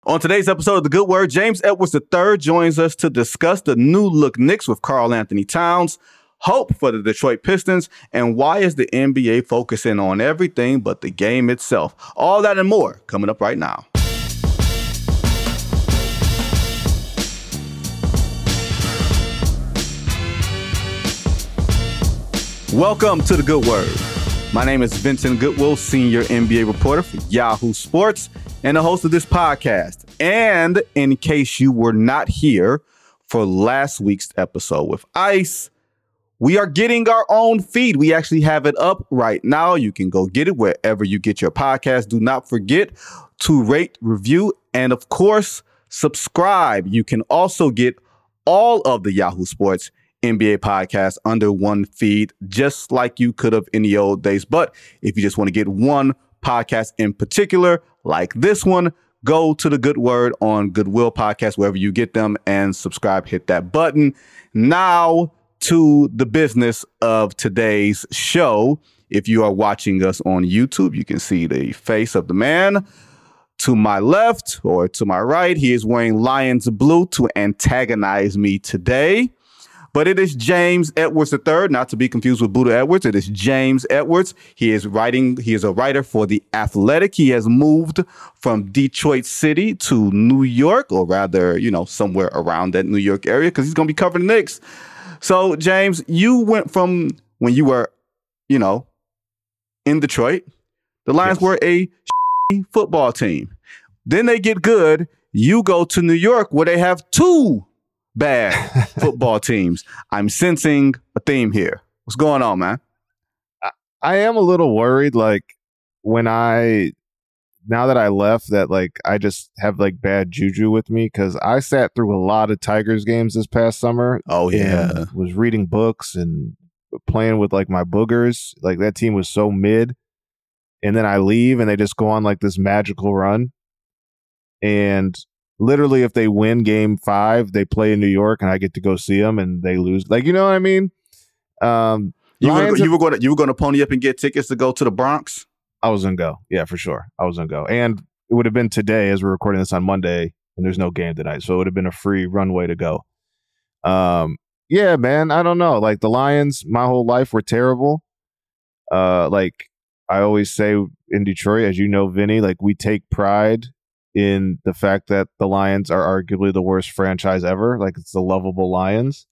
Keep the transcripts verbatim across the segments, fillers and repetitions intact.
On today's episode of The Good Word, James Edwards the third joins us to discuss the new look Knicks with Karl Anthony Towns, hope for the Detroit Pistons, and why is the N B A focusing on everything but the game itself. All that and more coming up right now. Welcome to The Good Word. My name is Vincent Goodwill, senior N B A reporter for Yahoo Sports and the host of this podcast. And in case you were not here for last week's episode with Ice, we are getting our own feed. We actually have it up right now. You can go get it wherever you get your podcast. Do not forget to rate, review, and of course, subscribe. You can also get all of the Yahoo Sports N B A podcast under one feed, just like you could have in the old days. But if you just want to get one podcast in particular, like this one, go to The Good Word on Goodwill Podcast, wherever you get them, and subscribe. Hit that button. Now to the business of today's show. If you are watching us on YouTube, you can see the face of the man. To my left or to my right, he is wearing Lions blue to antagonize me today. But it is James Edwards the third, not to be confused with Buddha Edwards. It is James Edwards. He is writing. He is a writer for The Athletic. He has moved from Detroit City to New York, or rather, you know, somewhere around that New York area, because he's going to be covering the Knicks. So, James, you went from when you were, you know, in Detroit, the Lions yes. were a football team. Then they get good. You go to New York where they have two bad football teams. I'm sensing a theme here. What's going on, man? I, I am a little worried, like, when I, now that I left, that, like, I just have, like, bad juju with me, because I sat through a lot of Tigers games this past summer. Oh, yeah. Was reading books and playing with, like, my boogers. Like, that team was so mid. And then I leave, and they just go on, like, this magical run. And literally, if they win game five, they play in New York, and I get to go see them, and they lose. Like, you know what I mean? Um, you, were, you were going to you were going to pony up and get tickets to go to the Bronx? I was going to go. Yeah, for sure. I was going to go. And it would have been today, as we're recording this on Monday, and there's no game tonight. So it would have been a free runway to go. Um, yeah, man, I don't know. Like, the Lions, my whole life, were terrible. Uh, like, I always say in Detroit, as you know, Vinny, like, we take pride in the fact that the Lions are arguably the worst franchise ever. Like, it's the lovable Lions.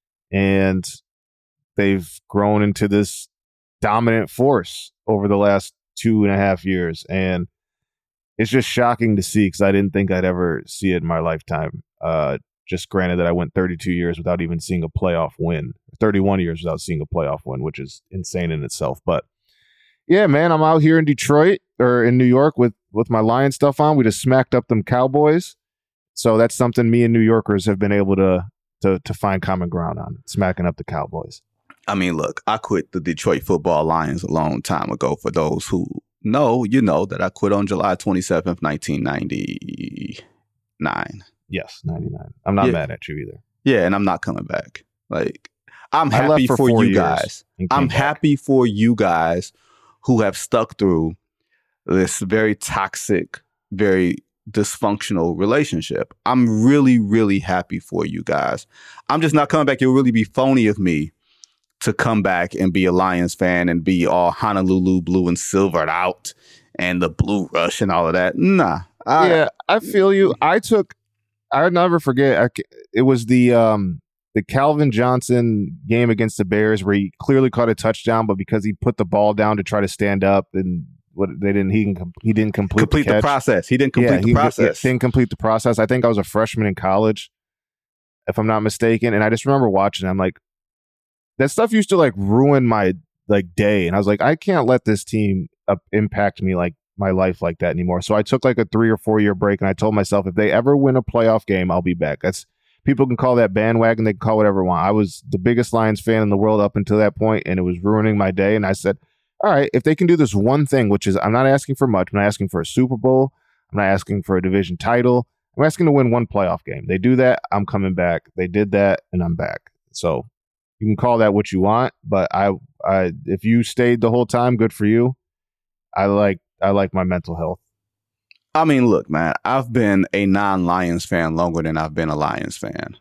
And they've grown into this dominant force over the last two and a half years. And it's just shocking to see, because I didn't think I'd ever see it in my lifetime. Uh, just granted that I went thirty-two years without even seeing a playoff win. thirty-one years without seeing a playoff win, which is insane in itself. But yeah, man, I'm out here in Detroit or in New York with, with my Lion stuff on. We just smacked up them Cowboys. So that's something me and New Yorkers have been able to, to, to find common ground on, smacking up the Cowboys. I mean, look, I quit the Detroit Football Lions a long time ago. For those who know, you know that I quit on July twenty-seventh, nineteen ninety-nine. Yes, ninety-nine. I'm not yeah. mad at you either. Yeah, and I'm not coming back. Like, I'm happy for, for you guys. I'm back. happy for you guys who have stuck through this very toxic, very dysfunctional relationship. I'm really, really happy for you guys. I'm just not coming back. It would really be phony of me to come back and be a Lions fan and be all Honolulu blue and silvered out and the blue rush and all of that. Nah. I, yeah, I feel you. I took, I'll never forget, I, it was the um, the Calvin Johnson game against the Bears where he clearly caught a touchdown, but because he put the ball down to try to stand up and what they didn't, he didn't, he didn't complete, complete the, the process. He didn't complete yeah, the he, process. He didn't complete the process. I think I was a freshman in college, if I'm not mistaken. And I just remember watching, I'm like, that stuff used to like ruin my like day. And I was like, I can't let this team uh, impact me like my life like that anymore. So I took like a three or four year break, and I told myself, if they ever win a playoff game, I'll be back. That's people can call that bandwagon. They can call whatever they want. I was the biggest Lions fan in the world up until that point, and it was ruining my day. And I said, all right, if they can do this one thing, which is I'm not asking for much. I'm not asking for a Super Bowl. I'm not asking for a division title. I'm asking to win one playoff game. They do that, I'm coming back. They did that, and I'm back. So you can call that what you want, but I, I, if you stayed the whole time, good for you. I like, I like my mental health. I mean, look, man, I've been a non-Lions fan longer than I've been a Lions fan.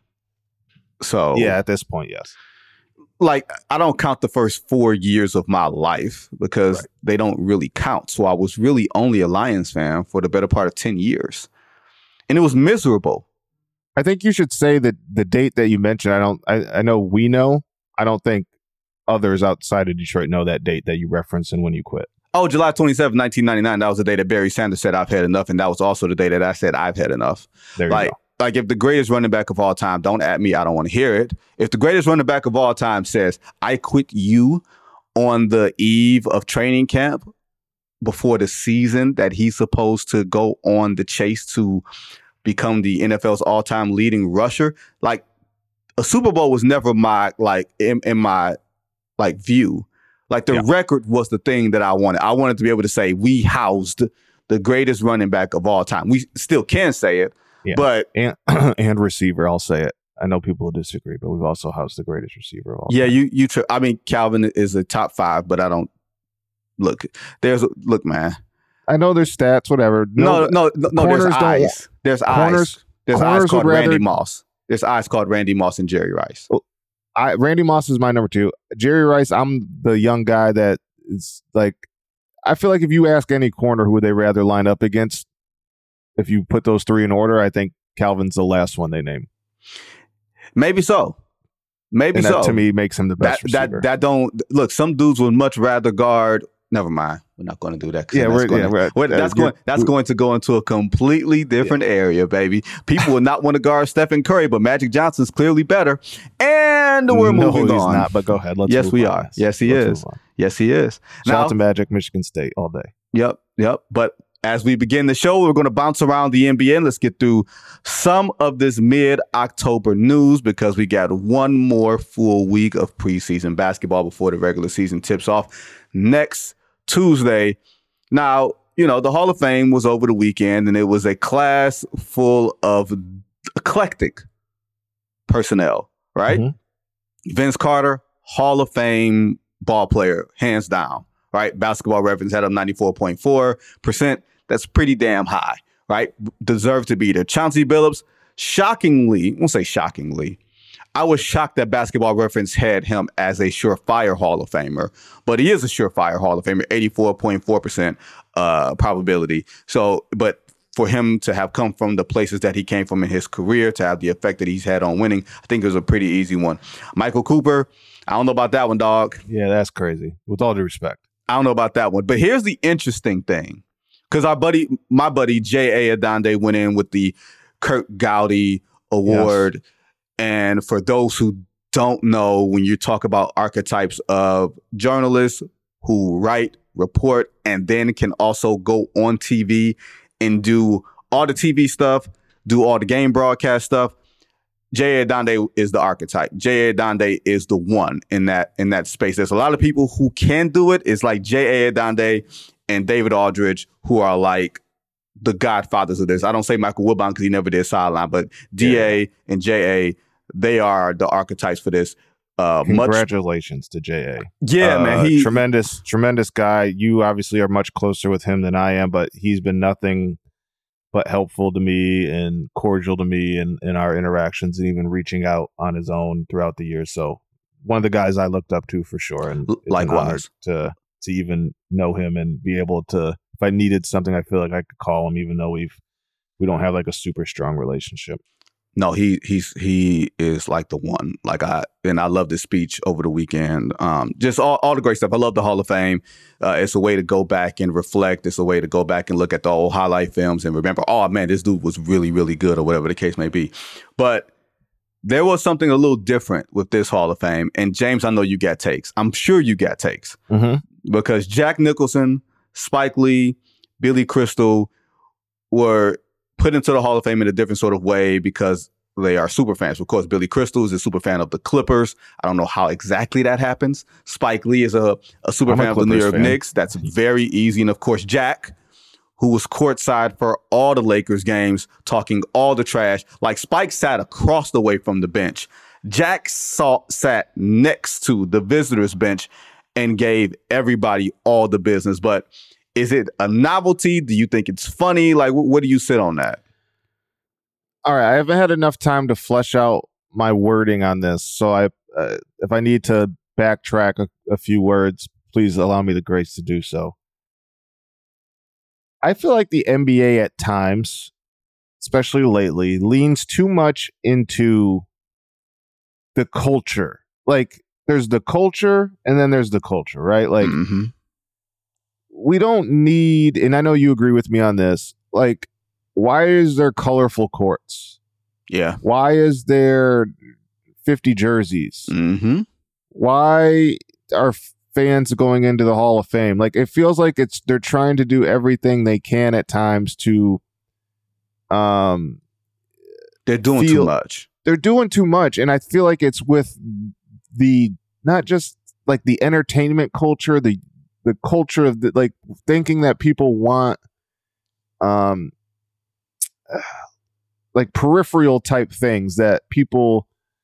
So yeah, at this point, yes. Like, I don't count the first four years of my life because Right. they don't really count. So I was really only a Lions fan for the better part of ten years. And it was miserable. I think you should say that the date that you mentioned, I don't, I, I know we know. I don't think others outside of Detroit know that date that you referenced and when you quit. Oh, July twenty-seventh, nineteen ninety-nine. That was the day that Barry Sanders said, I've had enough. And that was also the day that I said, I've had enough. There you like, go. Like, if the greatest running back of all time, don't at me, I don't want to hear it. If the greatest running back of all time says, I quit you on the eve of training camp before the season that he's supposed to go on the chase to become the N F L's all-time leading rusher, like, a Super Bowl was never my, like, in, in my, like, view. Like, the Yeah. record was the thing that I wanted. I wanted to be able to say, we housed the greatest running back of all time. We still can say it. Yeah. But and and receiver, I'll say it. I know people disagree, but we've also housed the greatest receiver of all yeah, time. you you. Tr- I mean, Calvin is a top five, but I don't look. There's look, man. I know there's stats, whatever. No, no, no. no there's corners don't- eyes. There's corners- eyes. There's corners eyes called would Randy rather- Moss. There's eyes called Randy Moss and Jerry Rice. I Randy Moss is my number two. Jerry Rice, I'm the young guy that is like, I feel like if you ask any corner who would they rather line up against, if you put those three in order, I think Calvin's the last one they name. Maybe so. Maybe And so. that to me makes him the best that, receiver. that that don't look. Some dudes would much rather guard. Never mind. We're not going to do that. 'cause Yeah, that's we're- gonna, yeah, we're- we're- that's uh, going. you're- That's going to go into a completely different area, baby. People will not want to guard Stephen Curry, but Magic Johnson's clearly better. And we're no, moving he's on. not, but go ahead. Let's Yes, move we on. are. Yes, he Let's is. move on. Yes, he is. Shout Now, out to Magic, Michigan State all day. Yep, yep. But as we begin the show, we're going to bounce around the N B A and let's get through some of this mid-October news because we got one more full week of preseason basketball before the regular season tips off next Tuesday. Now, you know, the Hall of Fame was over the weekend and it was a class full of eclectic personnel, right? Mm-hmm. Vince Carter, Hall of Fame ball player, hands down. Right? Basketball Reference had up ninety-four point four percent. That's pretty damn high, right? Deserved to be there. Chauncey Billups, shockingly, I won't say shockingly, I was shocked that Basketball Reference had him as a surefire Hall of Famer, but he is a surefire Hall of Famer, eighty-four point four percent uh, probability. So, but for him to have come from the places that he came from in his career, to have the effect that he's had on winning, I think it was a pretty easy one. Michael Cooper, I don't know about that one, dog. Yeah, that's crazy. With all due respect. I don't know about that one. But here's the interesting thing. Because our buddy, my buddy, J A. Adande went in with the Kurt Gowdy Award. Yes. And for those who don't know, when you talk about archetypes of journalists who write, report, and then can also go on T V and do all the T V stuff, do all the game broadcast stuff, J A. Adande is the archetype. J A. Adande is the one in that in that space. There's a lot of people who can do it. It's like J A. Adande and David Aldridge, who are like the godfathers of this. I don't say Michael Wilbon because he never did sideline, but D A yeah. and J A, they are the archetypes for this. Uh, Congratulations much, to J A. Yeah, uh, man. He, tremendous, tremendous guy. You obviously are much closer with him than I am, but he's been nothing but helpful to me and cordial to me in, in our interactions and even reaching out on his own throughout the years. So one of the guys I looked up to for sure. And it's likewise an honor to, to even know him and be able to, if I needed something, I feel like I could call him, even though we've, we don't have like a super strong relationship. No, he he's he is like the one. Like I and I love this speech over the weekend. Um, just all, all the great stuff. I love the Hall of Fame. Uh, it's a way to go back and reflect. It's a way to go back and look at the old highlight films and remember, oh man, this dude was really, really good, or whatever the case may be. But there was something a little different with this Hall of Fame. And James, I know you got takes. I'm sure you got takes. Mm-hmm. Because Jack Nicholson, Spike Lee, Billy Crystal were put into the Hall of Fame in a different sort of way because they are super fans. Of course, Billy Crystal is a super fan of the Clippers. I don't know how exactly that happens. Spike Lee is a, a super I'm fan a of the New York fan. Knicks. That's very easy. And of course, Jack, who was courtside for all the Lakers games, talking all the trash. Like Spike sat across the way from the bench. Jack saw, sat next to the visitors bench and gave everybody all the business. But Is it a novelty? Do you think it's funny? Like, wh- what do you sit on that? All right, I haven't had enough time to flesh out my wording on this, so I, uh, if I need to backtrack a, a few words, please allow me the grace to do so. I feel like the N B A at times, especially lately, leans too much into the culture. Like, there's the culture, and then there's the culture, right? Like, mm-hmm. we don't need, and I know you agree with me on this, like, why is there colorful courts? Yeah. Why is there fifty jerseys? Mm-hmm. Why are fans going into the Hall of Fame? Like, it feels like it's they're trying to do everything they can at times to um they're doing feel, too much. They're doing too much, and I feel like it's with the not just like the entertainment culture, the the culture of the, like thinking that people want um like peripheral type things that people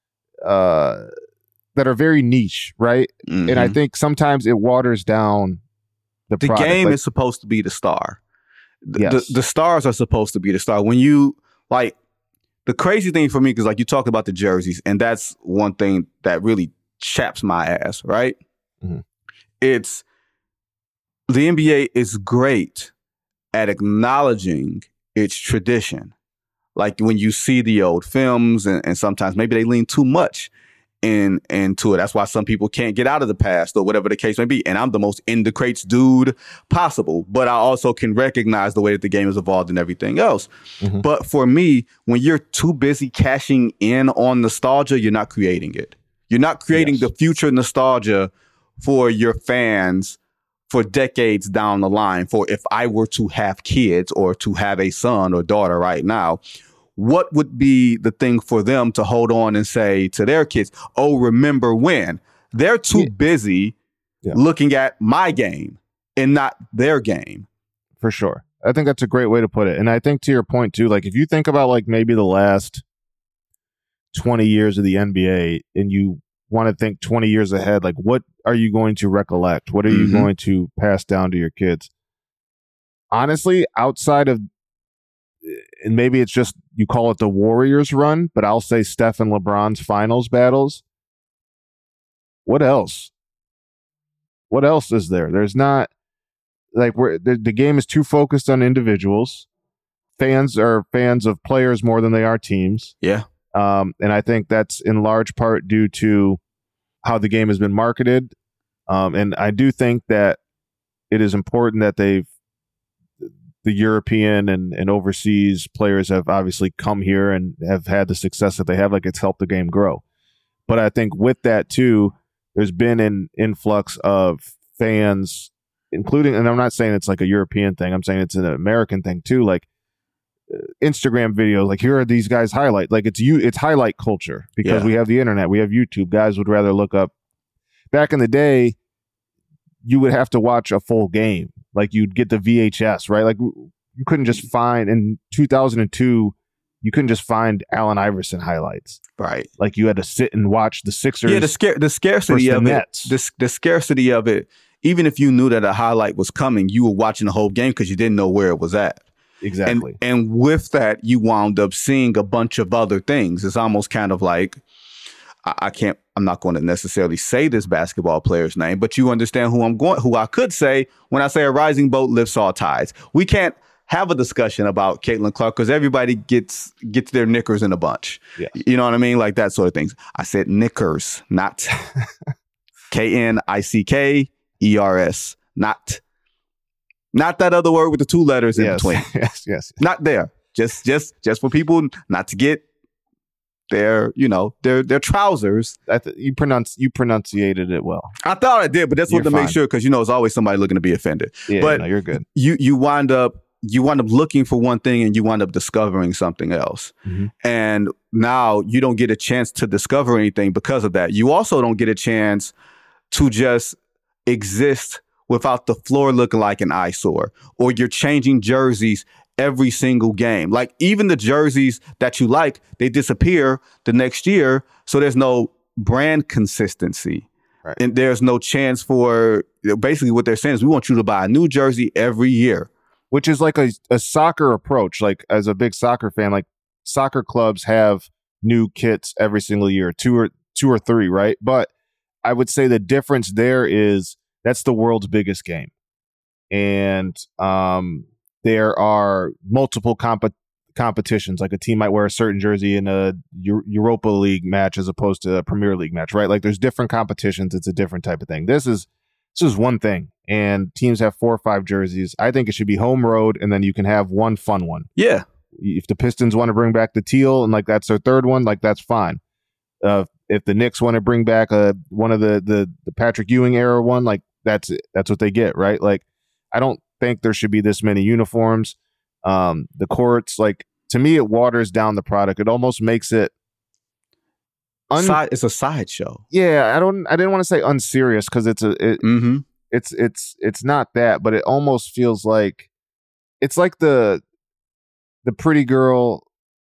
uh that are very niche, right? Mm-hmm. And I think sometimes it waters down the the product. game like, is supposed to be the star. The, yes. the, the stars are supposed to be the star. When you like the crazy thing for me, because like you talked about the jerseys, and that's one thing that really chaps my ass, right? Mm-hmm. It's the N B A is great at acknowledging its tradition. Like when you see the old films, and, and sometimes maybe they lean too much in into it. That's why some people can't get out of the past or whatever the case may be. And I'm the most in the crates dude possible, but I also can recognize the way that the game has evolved and everything else. Mm-hmm. But for me, when you're too busy cashing in on nostalgia, you're not creating it. You're not creating yes. the future nostalgia for your fans for decades down the line. For if I were to have kids or to have a son or daughter right now, what would be the thing for them to hold on and say to their kids, oh, remember when? They're too yeah. busy yeah. looking at my game and not their game. For sure. I think that's a great way to put it. And I think to your point too, like if you think about like maybe the last twenty years of the N B A and you want to think twenty years ahead, like what are you going to recollect? What are mm-hmm. you going to pass down to your kids? Honestly, outside of, and maybe it's just, you call it the Warriors run, but I'll say Steph and LeBron's finals battles. What else? What else is there? There's not, like, we're, the, the game is too focused on individuals. Fans are fans of players more than they are teams. Yeah. Um, and I think that's in large part due to how the game has been marketed. Um, and I do think that it is important that they've, the European and, and overseas players have obviously come here and have had the success that they have. Like, it's helped the game grow. But I think with that too, there's been an influx of fans, including, and I'm not saying it's like a European thing, I'm saying it's an American thing too. Like uh, Instagram videos, like here are these guys highlight, like it's you, it's highlight culture because yeah. we have the internet, we have YouTube. Guys would rather look up. Back in the day, you would have to watch a full game. Like you'd get the V H S, right? Like you couldn't just find in two thousand two, you couldn't just find Allen Iverson highlights, right? Like you had to sit and watch the Sixers. Yeah, the scare, the scarcity of the it, the, the scarcity of it. Even if you knew that a highlight was coming, you were watching the whole game because you didn't know where it was at. Exactly. And, and with that, you wound up seeing a bunch of other things. It's almost kind of like, I, I can't. I'm not going to necessarily say this basketball player's name, but you understand who I'm going, who I could say when I say a rising boat lifts all tides. We can't have a discussion about Caitlin Clark because everybody gets gets their knickers in a bunch. Yes. You know what I mean? Like that sort of things. I said knickers, not K N I C K E R S, not not that other word with the two letters in yes. between. yes, yes. Not there. Just just just for people not to get their, you know, their their trousers. I th- you pronounce you pronunciated it well. I thought I did, but that's what to make sure, because you know it's always somebody looking to be offended. Yeah, but no, you're good. You you wind up you wind up looking for one thing and you wind up discovering something else. Mm-hmm. And now you don't get a chance to discover anything because of that. You also don't get a chance to just exist without the floor looking like an eyesore, or you're changing jerseys every single game. Like even the jerseys that you like, they disappear the next year. So there's no brand consistency, Right. And there's no chance for, basically what they're saying is we want you to buy a new jersey every year. Which is like a, a soccer approach. Like as a big soccer fan, like soccer clubs have new kits every single year, two or two or three, right? But I would say the difference there is that's the world's biggest game. And um, there are multiple comp- competitions. Like a team might wear a certain jersey in a Euro- Europa League match as opposed to a Premier League match, right? Like there's different competitions. It's a different type of thing. This is this is one thing, and teams have four or five jerseys. I think it should be home road, and then you can have one fun one. Yeah. If the Pistons want to bring back the teal and like that's their third one, like that's fine. Uh, if the Knicks want to bring back a one of the the the Patrick Ewing era one, like that's it. That's what they get, right? Like I don't think there should be this many uniforms. Um, the courts, like to me, it waters down the product. It almost makes it. Un- Side, it's a sideshow. Yeah, I don't. I didn't want to say unserious because it's a. It, mm-hmm. It's it's it's not that, but it almost feels like it's like the the pretty girl.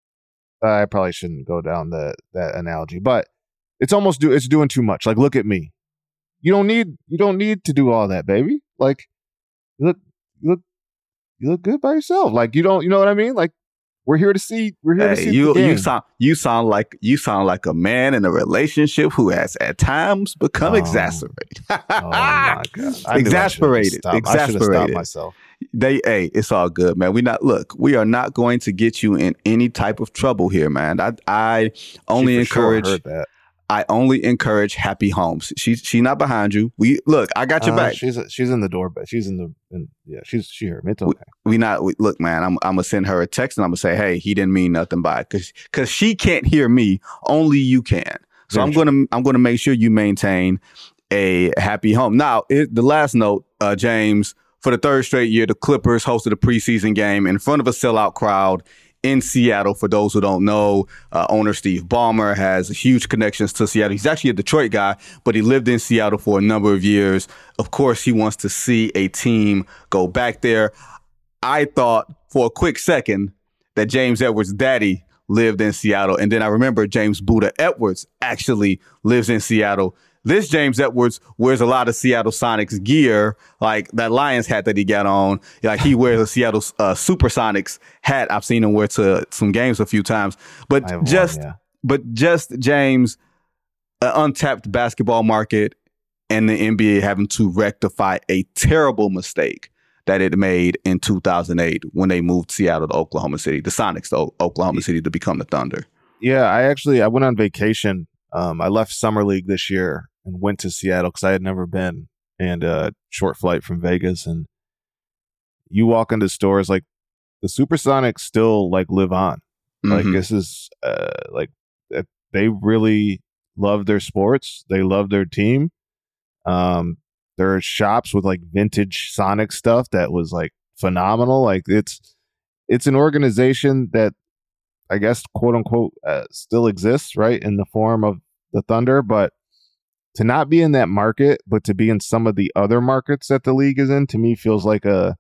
Uh, I probably shouldn't go down the that analogy, but it's almost do it's doing too much. Like, look at me. You don't need you don't need to do all that, baby. Like, you look you look you look good by yourself. Like, you don't you know what I mean? Like, we're here to see we're here hey, to see you the game. you sound you sound like you sound like a man in a relationship who has at times become Oh. exacerbated. Oh my god! I Exasperated. I should have Exasperated. stopped myself. They, hey, it's all good, man. We not look. We are not going to get you in any type of trouble here, man. I, I only She for sure encourage. heard that. I only encourage happy homes. She's she not behind you. We look. I got your Uh, back. She's she's in the door, but she's in the in, yeah. She's she heard me. It's okay. We not we, look, man. I'm I'm gonna send her a text and I'm gonna say, hey, he didn't mean nothing by it, because because she can't hear me. Only you can. So Very I'm true. gonna I'm gonna make sure you maintain a happy home. Now, it, the last note, uh, James. For the third straight year, the Clippers hosted a preseason game in front of a sellout crowd in Seattle. For those who don't know, uh, owner Steve Ballmer has huge connections to Seattle. He's actually a Detroit guy, but he lived in Seattle for a number of years. Of course, he wants to see a team go back there. I thought for a quick second that James Edwards' daddy lived in Seattle. And then I remember James Buddha Edwards actually lives in Seattle. This James Edwards wears a lot of Seattle Sonics gear, like that Lions hat that he got on. Like he wears a Seattle uh, Supersonics hat. I've seen him wear to some games a few times. But I have just, one, yeah. but just James, an untapped basketball market, and the N B A having to rectify a terrible mistake that it made in two thousand eight when they moved Seattle to Oklahoma City, the Sonics to o- Oklahoma City to become the Thunder. Yeah, I actually I went on vacation. Um, I left summer league this year and went to Seattle because I had never been, and a uh, short flight from Vegas. And you walk into stores, like the Supersonics still like live on. Like Mhm. this is uh, like uh, they really love their sports. They love their team. Um, there are shops with like vintage Sonic stuff that was like phenomenal. Like it's it's an organization that I guess quote unquote uh, still exists, right, in the form of the Thunder, but to not be in that market, but to be in some of the other markets that the league is in, to me feels like a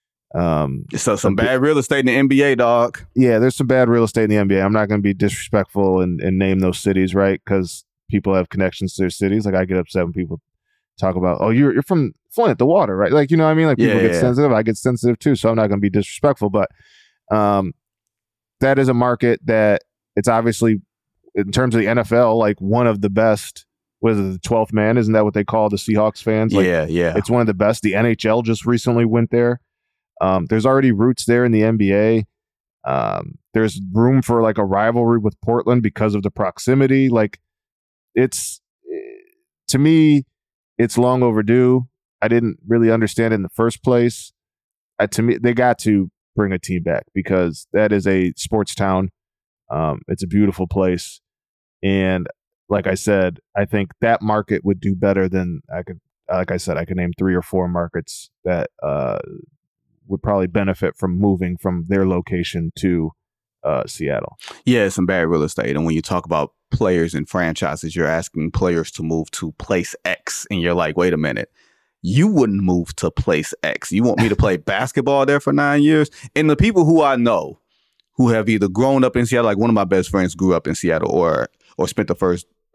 um So some a bit- bad real estate in the N B A, dog. yeah, there's some bad real estate in the N B A. I'm not going to be disrespectful and, and name those cities, right? Because people have connections to their cities. Like I get upset when people talk about, oh, you're you're from Flint, the water, right? Like, you know what I mean? Like people Yeah, get yeah. sensitive. I get sensitive too. So I'm not going to be disrespectful, but um, that is a market that it's obviously in terms of the N F L, like one of the best. Was it the twelfth man? Isn't that what they call the Seahawks fans? Like, yeah, yeah. it's one of the best. The N H L just recently went there. Um, there's already roots there in the N B A. Um, there's room for like a rivalry with Portland because of the proximity. Like it's to me, it's long overdue. I didn't really understand it in the first place. Uh, to me, they got to bring a team back because that is a sports town. Um, it's a beautiful place, and like I said, I think that market would do better than I could. Like I said, I could name three or four markets that uh, would probably benefit from moving from their location to uh, Seattle. Yeah, it's some bad real estate. And when you talk about players and franchises, you're asking players to move to place X. And you're like, wait a minute. You wouldn't move to place X. You want me to play basketball there for nine years? And the people who I know who have either grown up in Seattle, like one of my best friends grew up in Seattle or or spent the first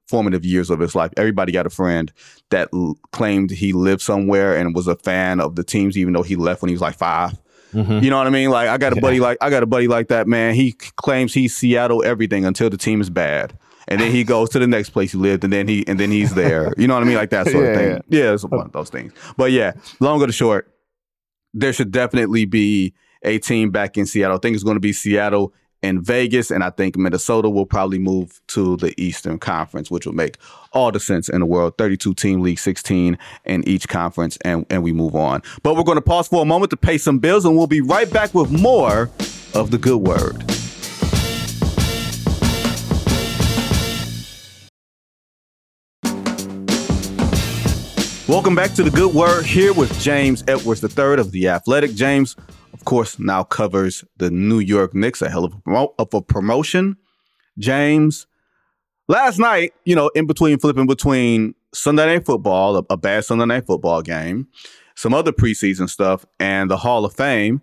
formative years of his life. Everybody got a friend that l- claimed he lived somewhere and was a fan of the teams, even though he left when he was like five. Mm-hmm. You know what I mean? Like I got a Yeah. buddy like I got a buddy like that, man. He claims he's Seattle everything until the team is bad. And then he goes to the next place he lived, and then he and then he's there. You know what I mean? Like that sort Yeah, of thing. yeah. Yeah, it's one of those things. But yeah, long or the short, there should definitely be a team back in Seattle. I think it's going to be Seattle and Vegas, and I think Minnesota will probably move to the Eastern Conference, which will make all the sense in the world. thirty-two team league, sixteen in each conference, and, and we move on. But we're going to pause for a moment to pay some bills, and we'll be right back with more of The Good Word. Welcome back to The Good Word, here with James Edwards the third of The Athletic. James, of course, now covers the New York Knicks, a hell of a, promo- of a promotion. James, last night, you know, in between flipping between Sunday Night Football, a, a bad Sunday Night Football game, some other preseason stuff, and the Hall of Fame,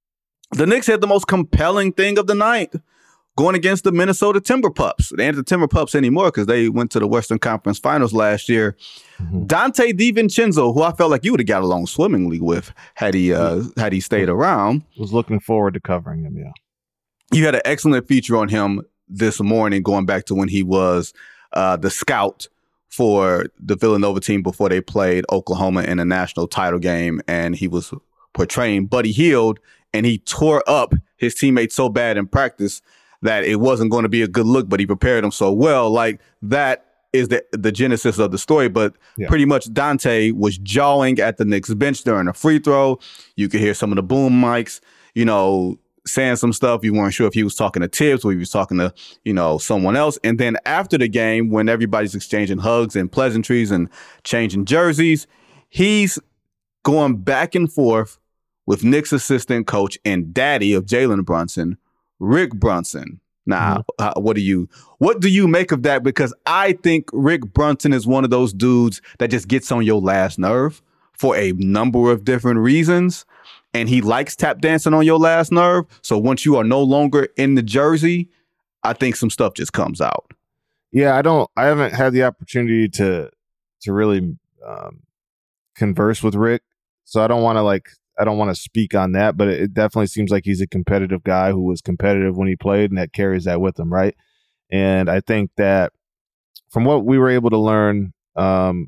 the Knicks had the most compelling thing of the night, going against the Minnesota Timber Pups. They ain't the Timber Pups anymore because they went to the Western Conference Finals last year. Mm-hmm. Dante DiVincenzo, who I felt like you would have got along swimmingly with had he uh, yeah. had he stayed around. Was looking forward to covering him, yeah. You had an excellent feature on him this morning, going back to when he was uh, the scout for the Villanova team before they played Oklahoma in a national title game, and he was portraying Buddy Hield, and he tore up his teammates so bad in practice that it wasn't going to be a good look, but he prepared them so well. Like, that is the the genesis of the story. But yeah. pretty much Dante was jawing at the Knicks bench during a free throw. You could hear some of the boom mics, you know, saying some stuff. You weren't sure if he was talking to Tibbs or he was talking to, you know, someone else. And then after the game, when everybody's exchanging hugs and pleasantries and changing jerseys, he's going back and forth with Knicks assistant coach and daddy of Jalen Brunson, Rick Brunson. Now, mm-hmm. uh, what do you what do you make of that? Because I think Rick Brunson is one of those dudes that just gets on your last nerve for a number of different reasons, and he likes tap dancing on your last nerve. So once you are no longer in the jersey, I think some stuff just comes out. Yeah, I don't. I haven't had the opportunity to to really um, converse with Rick, so I don't want to like. I don't want to speak on that, but it definitely seems like he's a competitive guy who was competitive when he played, and that carries that with him, right? And I think that from what we were able to learn, um,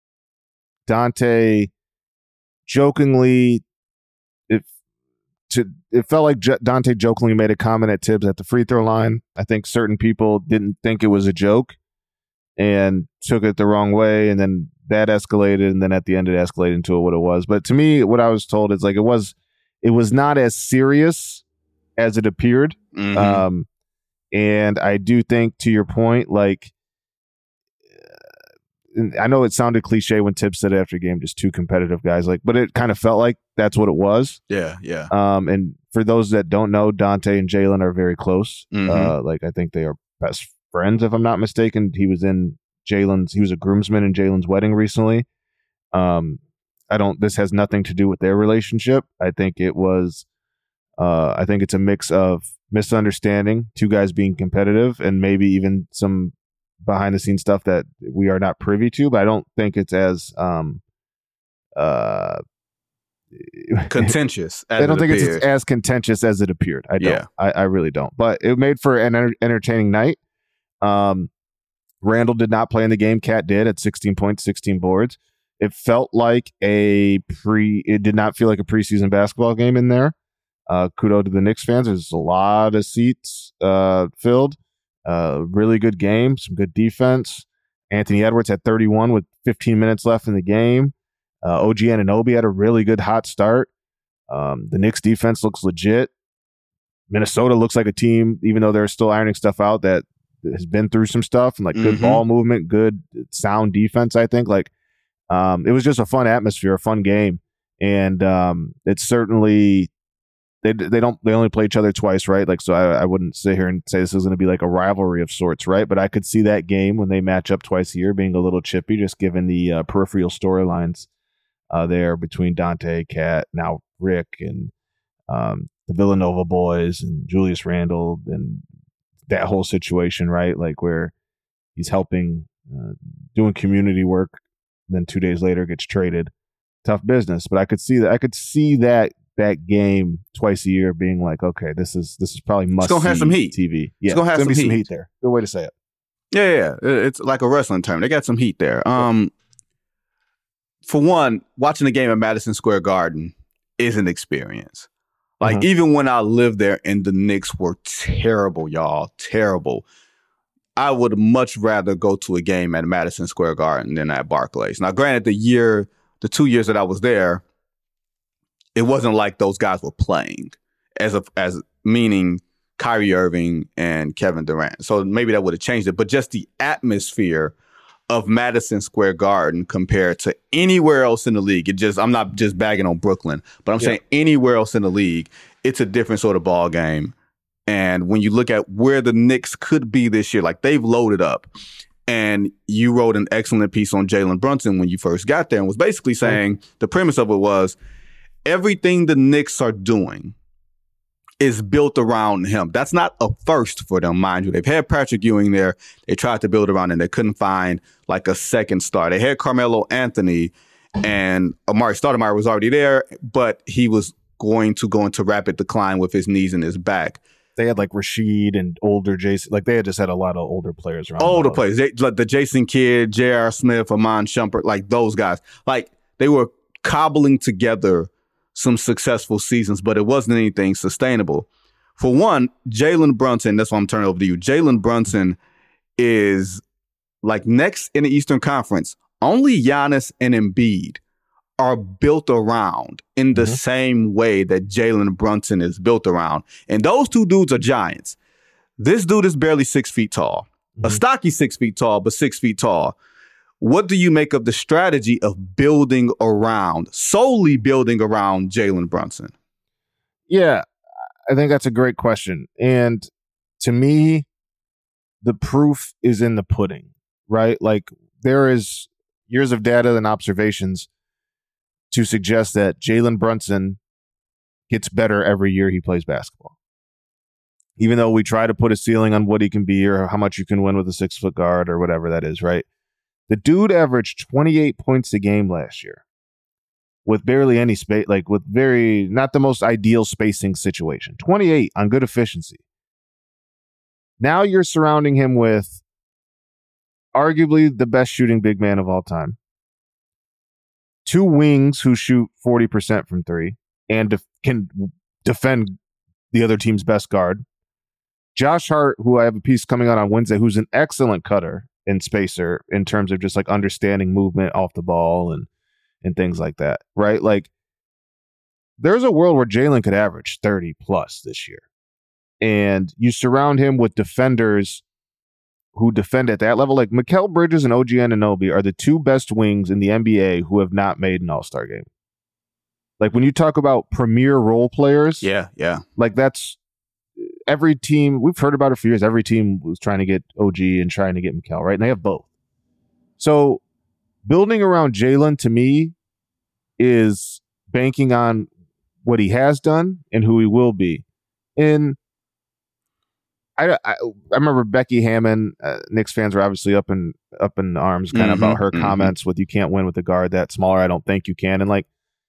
Dante jokingly, it, to, it felt like J- Dante jokingly made a comment at Tibbs at the free throw line. I think certain people didn't think it was a joke and took it the wrong way, and then that escalated, and then at the end it escalated into what it was. But to me, what I was told is like it was it was not as serious as it appeared. Mm-hmm. Um, and I do think, to your point, like I know it sounded cliche when Tibbs said it after the game, just two competitive guys, like, but it kind of felt like that's what it was. Yeah, yeah. Um, and for those that don't know, Dante and Jalen are very close. Mm-hmm. Uh, like I think they are best friends, if I'm not mistaken. He was in Jalen's, he was a groomsman in Jalen's wedding recently. Um, I don't, this has nothing to do with their relationship. I think it was, uh, I think it's a mix of misunderstanding, two guys being competitive, and maybe even some behind the scenes stuff that we are not privy to, but I don't think it's as, um, uh, contentious. I don't think appeared. It's as contentious as it appeared. I don't, yeah. I, I really don't, but it made for an enter- entertaining night. Um, Randall did not play in the game. Cat did at sixteen points, sixteen boards. It felt like a pre. It did not feel like a preseason basketball game in there. Uh, kudos to the Knicks fans. There's a lot of seats uh, filled. Uh, really good game. Some good defense. Anthony Edwards had thirty-one with fifteen minutes left in the game. Uh, O G Anunoby had a really good hot start. Um, the Knicks defense looks legit. Minnesota looks like a team, even though they're still ironing stuff out, that has been through some stuff and like good mm-hmm. ball movement, good sound defense. I think like um, it was just a fun atmosphere, a fun game, and um, it's certainly they they don't they only play each other twice, right? Like so, I, I wouldn't sit here and say this is going to be like a rivalry of sorts, right? But I could see that game when they match up twice a year being a little chippy, just given the uh, peripheral storylines uh, there between Dante, Cat, now Rick, and um, the Villanova boys and Julius Randle and that whole situation, right? Like where he's helping uh, doing community work. Then two days later gets traded. Tough business, but I could see that. I could see that that game twice a year being like, okay, this is this is probably must. It's gonna have some heat. T V. Yeah, it's gonna have it's gonna some, be heat. some heat there. Good way to say it. Yeah, yeah, it's like a wrestling term. They got some heat there. Um, for one, watching the game at Madison Square Garden is an experience. Like, mm-hmm. even when I lived there and the Knicks were terrible, y'all, terrible, I would much rather go to a game at Madison Square Garden than at Barclays. Now, granted, the year, the two years that I was there, it wasn't like those guys were playing, as a, as meaning Kyrie Irving and Kevin Durant. So maybe that would have changed it. But just the atmosphere of Madison Square Garden compared to anywhere else in the league, it just, I'm not just bagging on Brooklyn, but I'm yeah. saying anywhere else in the league, it's a different sort of ball game. And when you look at where the Knicks could be this year, like they've loaded up. And you wrote an excellent piece on Jalen Brunson when you first got there and was basically saying, mm-hmm. the premise of it was everything the Knicks are doing is built around him. That's not a first for them, mind you. They've had Patrick Ewing there. They tried to build around him. They couldn't find like a second star. They had Carmelo Anthony, and Amari Stoudemire was already there, but he was going to go into rapid decline with his knees and his back. They had like Rashid and older Jason. Like they had just had a lot of older players around. Older players. They, like the Jason Kidd, J R. Smith, Amon Shumpert, like those guys. Like they were cobbling together some successful seasons, but it wasn't anything sustainable. For one, Jalen Brunson, that's why I'm turning over to you. Jalen Brunson is like next in the Eastern Conference. Only Giannis and Embiid are built around in the mm-hmm. same way that Jalen Brunson is built around. And those two dudes are giants. This dude is barely six feet tall. Mm-hmm. A stocky six feet tall, but six feet tall. What do you make of the strategy of building around, solely building around Jalen Brunson? Yeah, I think that's a great question. And to me, the proof is in the pudding, right? Like there is years of data and observations to suggest that Jalen Brunson gets better every year he plays basketball. Even though we try to put a ceiling on what he can be or how much you can win with a six-foot guard or whatever that is, right? The dude averaged twenty-eight points a game last year with barely any space, like with very, not the most ideal spacing situation. twenty-eight on good efficiency. Now you're surrounding him with arguably the best shooting big man of all time. Two wings who shoot forty percent from three and def- can defend the other team's best guard. Josh Hart, who I have a piece coming out on Wednesday, who's an excellent cutter and spacer in terms of just like understanding movement off the ball and and things like that, right? Like there's a world where Jalen could average thirty plus this year. And you surround him with defenders who defend at that level. Like Mikal Bridges and O G Anunoby are the two best wings in the N B A who have not made an All-Star game. Like when you talk about premier role players, yeah, yeah. Like that's every team, we've heard about it for years. Every team was trying to get O G and trying to get Mikal, right? And they have both. So building around Jalen to me is banking on what he has done and who he will be. And I, I, I remember Becky Hammon, uh, Knicks fans were obviously up in up in arms kind of mm-hmm, about her mm-hmm. comments with you can't win with a guard that smaller. I don't think you can. And like,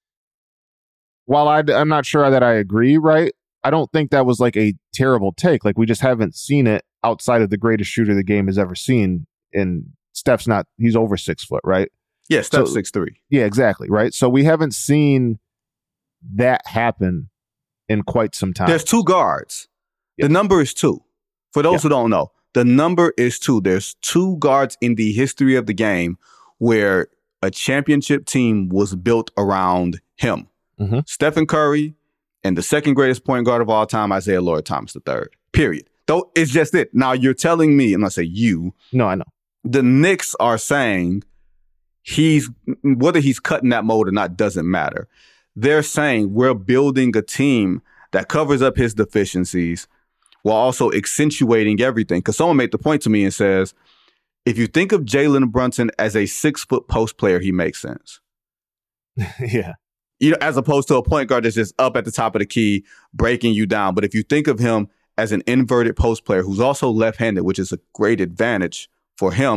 while I, I'm not sure that I agree, right? I don't think that was like a terrible take. Like we just haven't seen it outside of the greatest shooter the game has ever seen. And Steph's not, he's over six foot, right? Yeah, Steph's so, six three. Yeah, exactly, right? So we haven't seen that happen in quite some time. There's two guards. Yeah. The number is two. For those yeah. who don't know, the number is two. There's two guards in the history of the game where a championship team was built around him. Mm-hmm. Stephen Curry and the second greatest point guard of all time, Isaiah Lloyd Thomas the third. Period. Though it's just it. Now you're telling me, and I say you. No, I know. The Knicks are saying he's, whether he's cutting that mold or not doesn't matter. They're saying we're building a team that covers up his deficiencies while also accentuating everything. Because someone made the point to me and says, if you think of Jalen Brunson as a six-foot post player, he makes sense. Yeah. You know, as opposed to a point guard that's just up at the top of the key, breaking you down. But if you think of him as an inverted post player who's also left-handed, which is a great advantage for him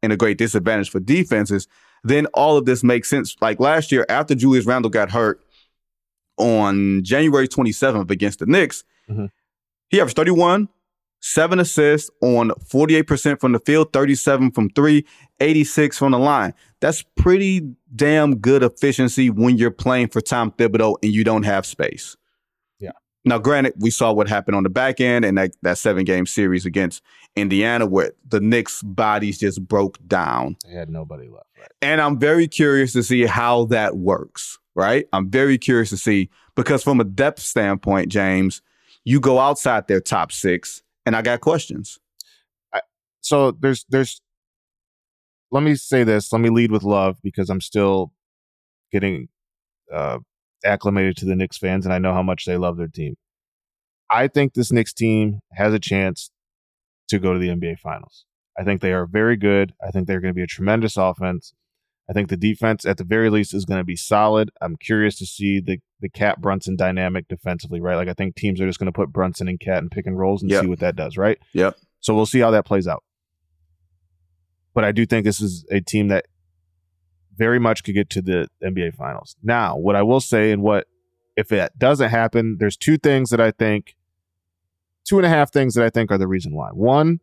and a great disadvantage for defenses, then all of this makes sense. Like last year, after Julius Randle got hurt on January twenty-seventh against the Knicks, mm-hmm. he averaged thirty-one, seven assists on forty-eight percent from the field, thirty-seven from three, eighty-six from the line. That's pretty damn good efficiency when you're playing for Tom Thibodeau and you don't have space. Yeah. Now, granted, we saw what happened on the back end and that, that seven-game series against Indiana where the Knicks' bodies just broke down. They had nobody left. Right? And I'm very curious to see how that works, right? I'm very curious to see, because from a depth standpoint, James, you go outside their top six, and I got questions. I, so there's, there's, let me say this. Let me lead with love because I'm still getting uh, acclimated to the Knicks fans, and I know how much they love their team. I think this Knicks team has a chance to go to the N B A Finals. I think they are very good. I think they're going to be a tremendous offense. I think the defense, at the very least, is going to be solid. I'm curious to see the the Cat Brunson dynamic defensively, right? Like I think teams are just going to put Brunson and Cat and pick and rolls and yep. see what that does, right? Yep. So we'll see how that plays out. But I do think this is a team that very much could get to the N B A Finals. Now, what I will say, and what if it doesn't happen, there's two things that I think, two and a half things that I think are the reason why. One,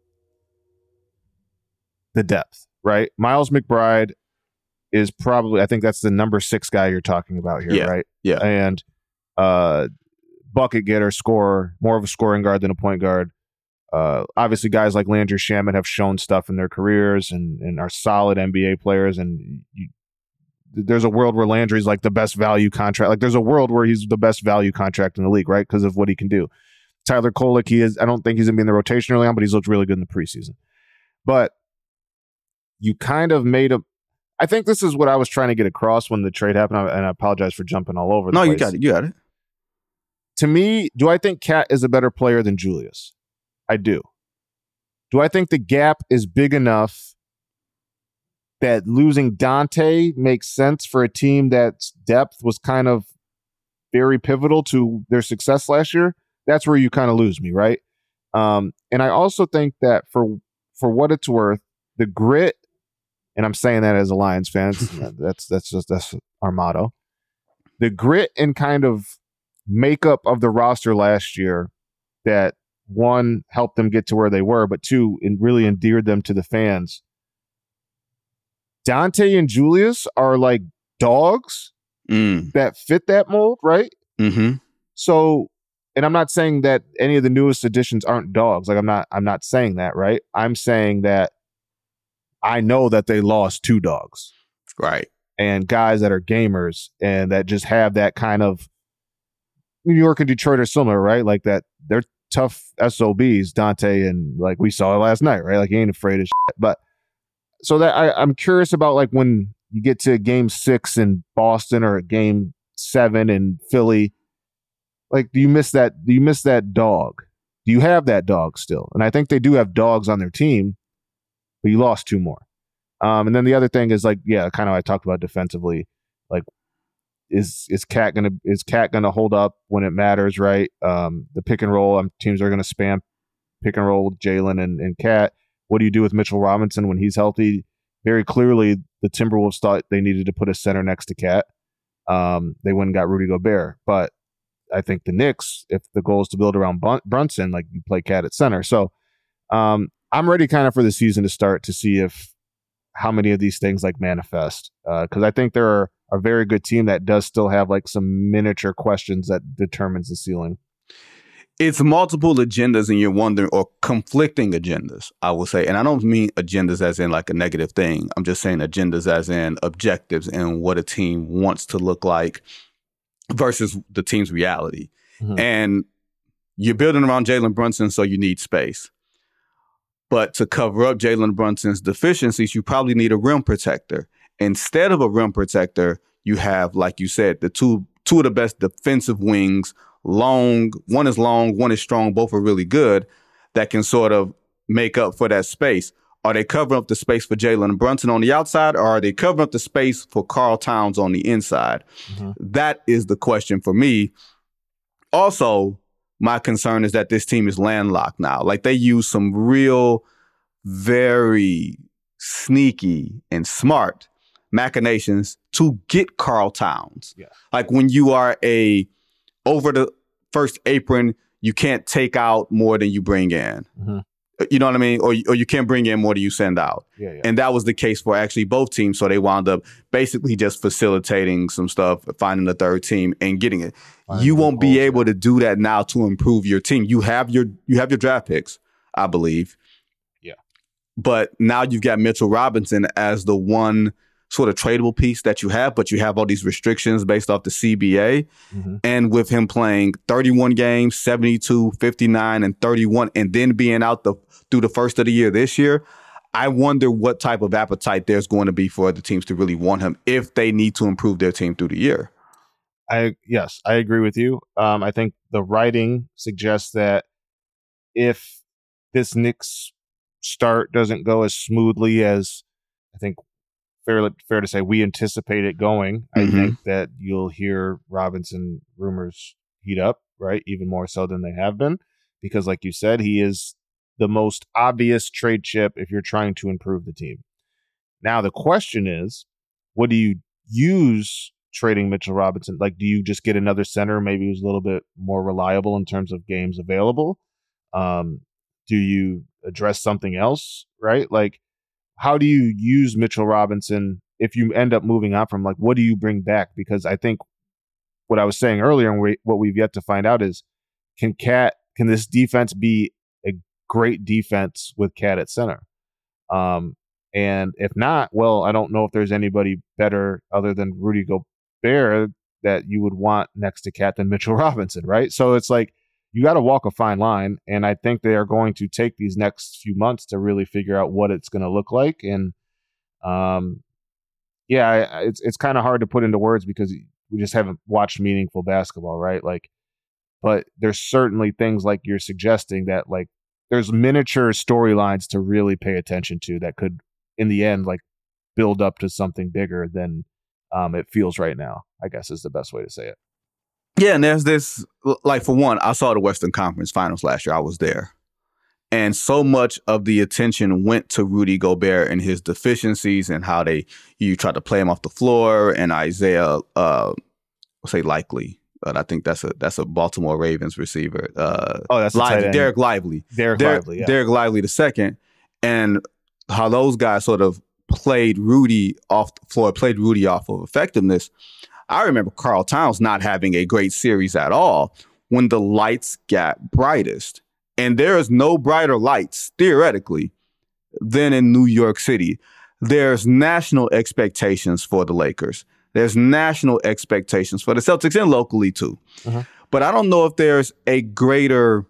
the depth, right? Miles McBride is probably, I think that's the number six guy you're talking about here, yeah, right? Yeah. And uh, bucket getter, scorer, more of a scoring guard than a point guard. Uh, obviously, guys like Landry Shamet have shown stuff in their careers and, and are solid N B A players. And you, there's a world where Landry's like the best value contract. Like there's a world where he's the best value contract in the league, right? Because of what he can do. Tyler Kolek, he is. I don't think he's gonna be in the rotation early on, but he's looked really good in the preseason. But you kind of made a. I think this is what I was trying to get across when the trade happened, and I apologize for jumping all over the no, place. No, you got it. You got it. To me, do I think Cat is a better player than Julius? I do. Do I think the gap is big enough that losing Dante makes sense for a team that's depth was kind of very pivotal to their success last year? That's where you kind of lose me, right? Um, and I also think that for for what it's worth, the grit, and I'm saying that as a Lions fan, that's that's just that's our motto. The grit and kind of makeup of the roster last year that one helped them get to where they were, but two, it really endeared them to the fans. Dante and Julius are like dogs mm. that fit that mold, right? Mm-hmm. So, and I'm not saying that any of the newest additions aren't dogs. Like I'm not, I'm not saying that, right? I'm saying that I know that they lost two dogs, right? And guys that are gamers and that just have that kind of. New York and Detroit are similar, right? Like that, they're tough S O Bs, Dante, and like we saw it last night, right? Like he ain't afraid of shit. But so that I, I'm curious about like when you get to game six in Boston or game seven in Philly, like do you miss that? Do you miss that dog? Do you have that dog still? And I think they do have dogs on their team, but you lost two more. Um, and then the other thing is like, yeah, kind of I talked about defensively, like. Is is Cat gonna is Cat gonna hold up when it matters, right? Um, the pick and roll, um, teams are gonna spam pick and roll with Jalen and, and Cat. What do you do with Mitchell Robinson when he's healthy? Very clearly, the Timberwolves thought they needed to put a center next to Cat. Um, they went and got Rudy Gobert, but I think the Knicks, if the goal is to build around Bun- Brunson, like you play Cat at center. So um, I'm ready kind of for the season to start to see if how many of these things like manifest because uh, I think there are. A very good team that does still have like some miniature questions that determines the ceiling. It's multiple agendas and you're wondering, or conflicting agendas, I will say. And I don't mean agendas as in like a negative thing. I'm just saying agendas as in objectives and what a team wants to look like versus the team's reality. Mm-hmm. And you're building around Jalen Brunson, so you need space. But to cover up Jalen Brunson's deficiencies, you probably need a rim protector. Instead of a rim protector, you have, like you said, the two two of the best defensive wings, long, one is long, one is strong, both are really good, that can sort of make up for that space. Are they covering up the space for Jalen Brunson on the outside, or are they covering up the space for Karl Towns on the inside? Mm-hmm. That is the question for me. Also, my concern is that this team is landlocked now. Like they use some real, very sneaky, and smart machinations to get Karl Towns. Yeah. Like when you are a over the first apron, you can't take out more than you bring in. Mm-hmm. You know what I mean? Or, or you can't bring in more than you send out. Yeah, yeah. And that was the case for actually both teams. So they wound up basically just facilitating some stuff, finding the third team and getting it. Finding you won't be goals, able yeah. to do that now to improve your team. You have your you have your draft picks, I believe. Yeah. But now you've got Mitchell Robinson as the one sort of tradable piece that you have, but you have all these restrictions based off the C B A. Mm-hmm. And with him playing thirty-one games, seventy-two, fifty-nine, and thirty-one, and then being out the through the first of the year this year, I wonder what type of appetite there's going to be for the teams to really want him if they need to improve their team through the year. I yes, I agree with you. Um, I think the writing suggests that if this Knicks start doesn't go as smoothly as I think fair fair to say we anticipate it going, Mm-hmm. I think that you'll hear Robinson rumors heat up, right? Even more so than they have been, because like you said, he is the most obvious trade chip if you're trying to improve the team. Now the question is, what do you use trading Mitchell Robinson? Like, do you just get another center, maybe who's a little bit more reliable in terms of games available? Um, do you address something else, right? Like, how do you use Mitchell Robinson if you end up moving on from, like, what do you bring back? Because I think what I was saying earlier and we, what we've yet to find out is, can Cat, can this defense be a great defense with Cat at center? Um, and if not, well, I don't know if there's anybody better other than Rudy Gobert that you would want next to Cat than Mitchell Robinson, right? So it's like, you got to walk a fine line, and I think they are going to take these next few months to really figure out what it's going to look like. And um, yeah, I, it's it's kind of hard to put into words because we just haven't watched meaningful basketball, right? Like, but there's certainly things like you're suggesting that, like, there's miniature storylines to really pay attention to that could, in the end, like, build up to something bigger than um, it feels right now, I guess is the best way to say it. Yeah, and there's this, like, for one, I saw the Western Conference Finals last year. I was there. And so much of the attention went to Rudy Gobert and his deficiencies and how they, you try to play him off the floor, and Isaiah, uh, I'll say Likely, but I think that's a that's a Baltimore Ravens receiver. Uh, oh, that's Lively, Derek Lively. Derek, Derek Lively, yeah. Derek Lively the second. And how those guys sort of played Rudy off the floor, played Rudy off of effectiveness. I remember Karl Towns not having a great series at all when the lights got brightest. And there is no brighter lights, theoretically, than in New York City. There's national expectations for the Lakers. There's national expectations for the Celtics and locally, too. Uh-huh. But I don't know if there's a greater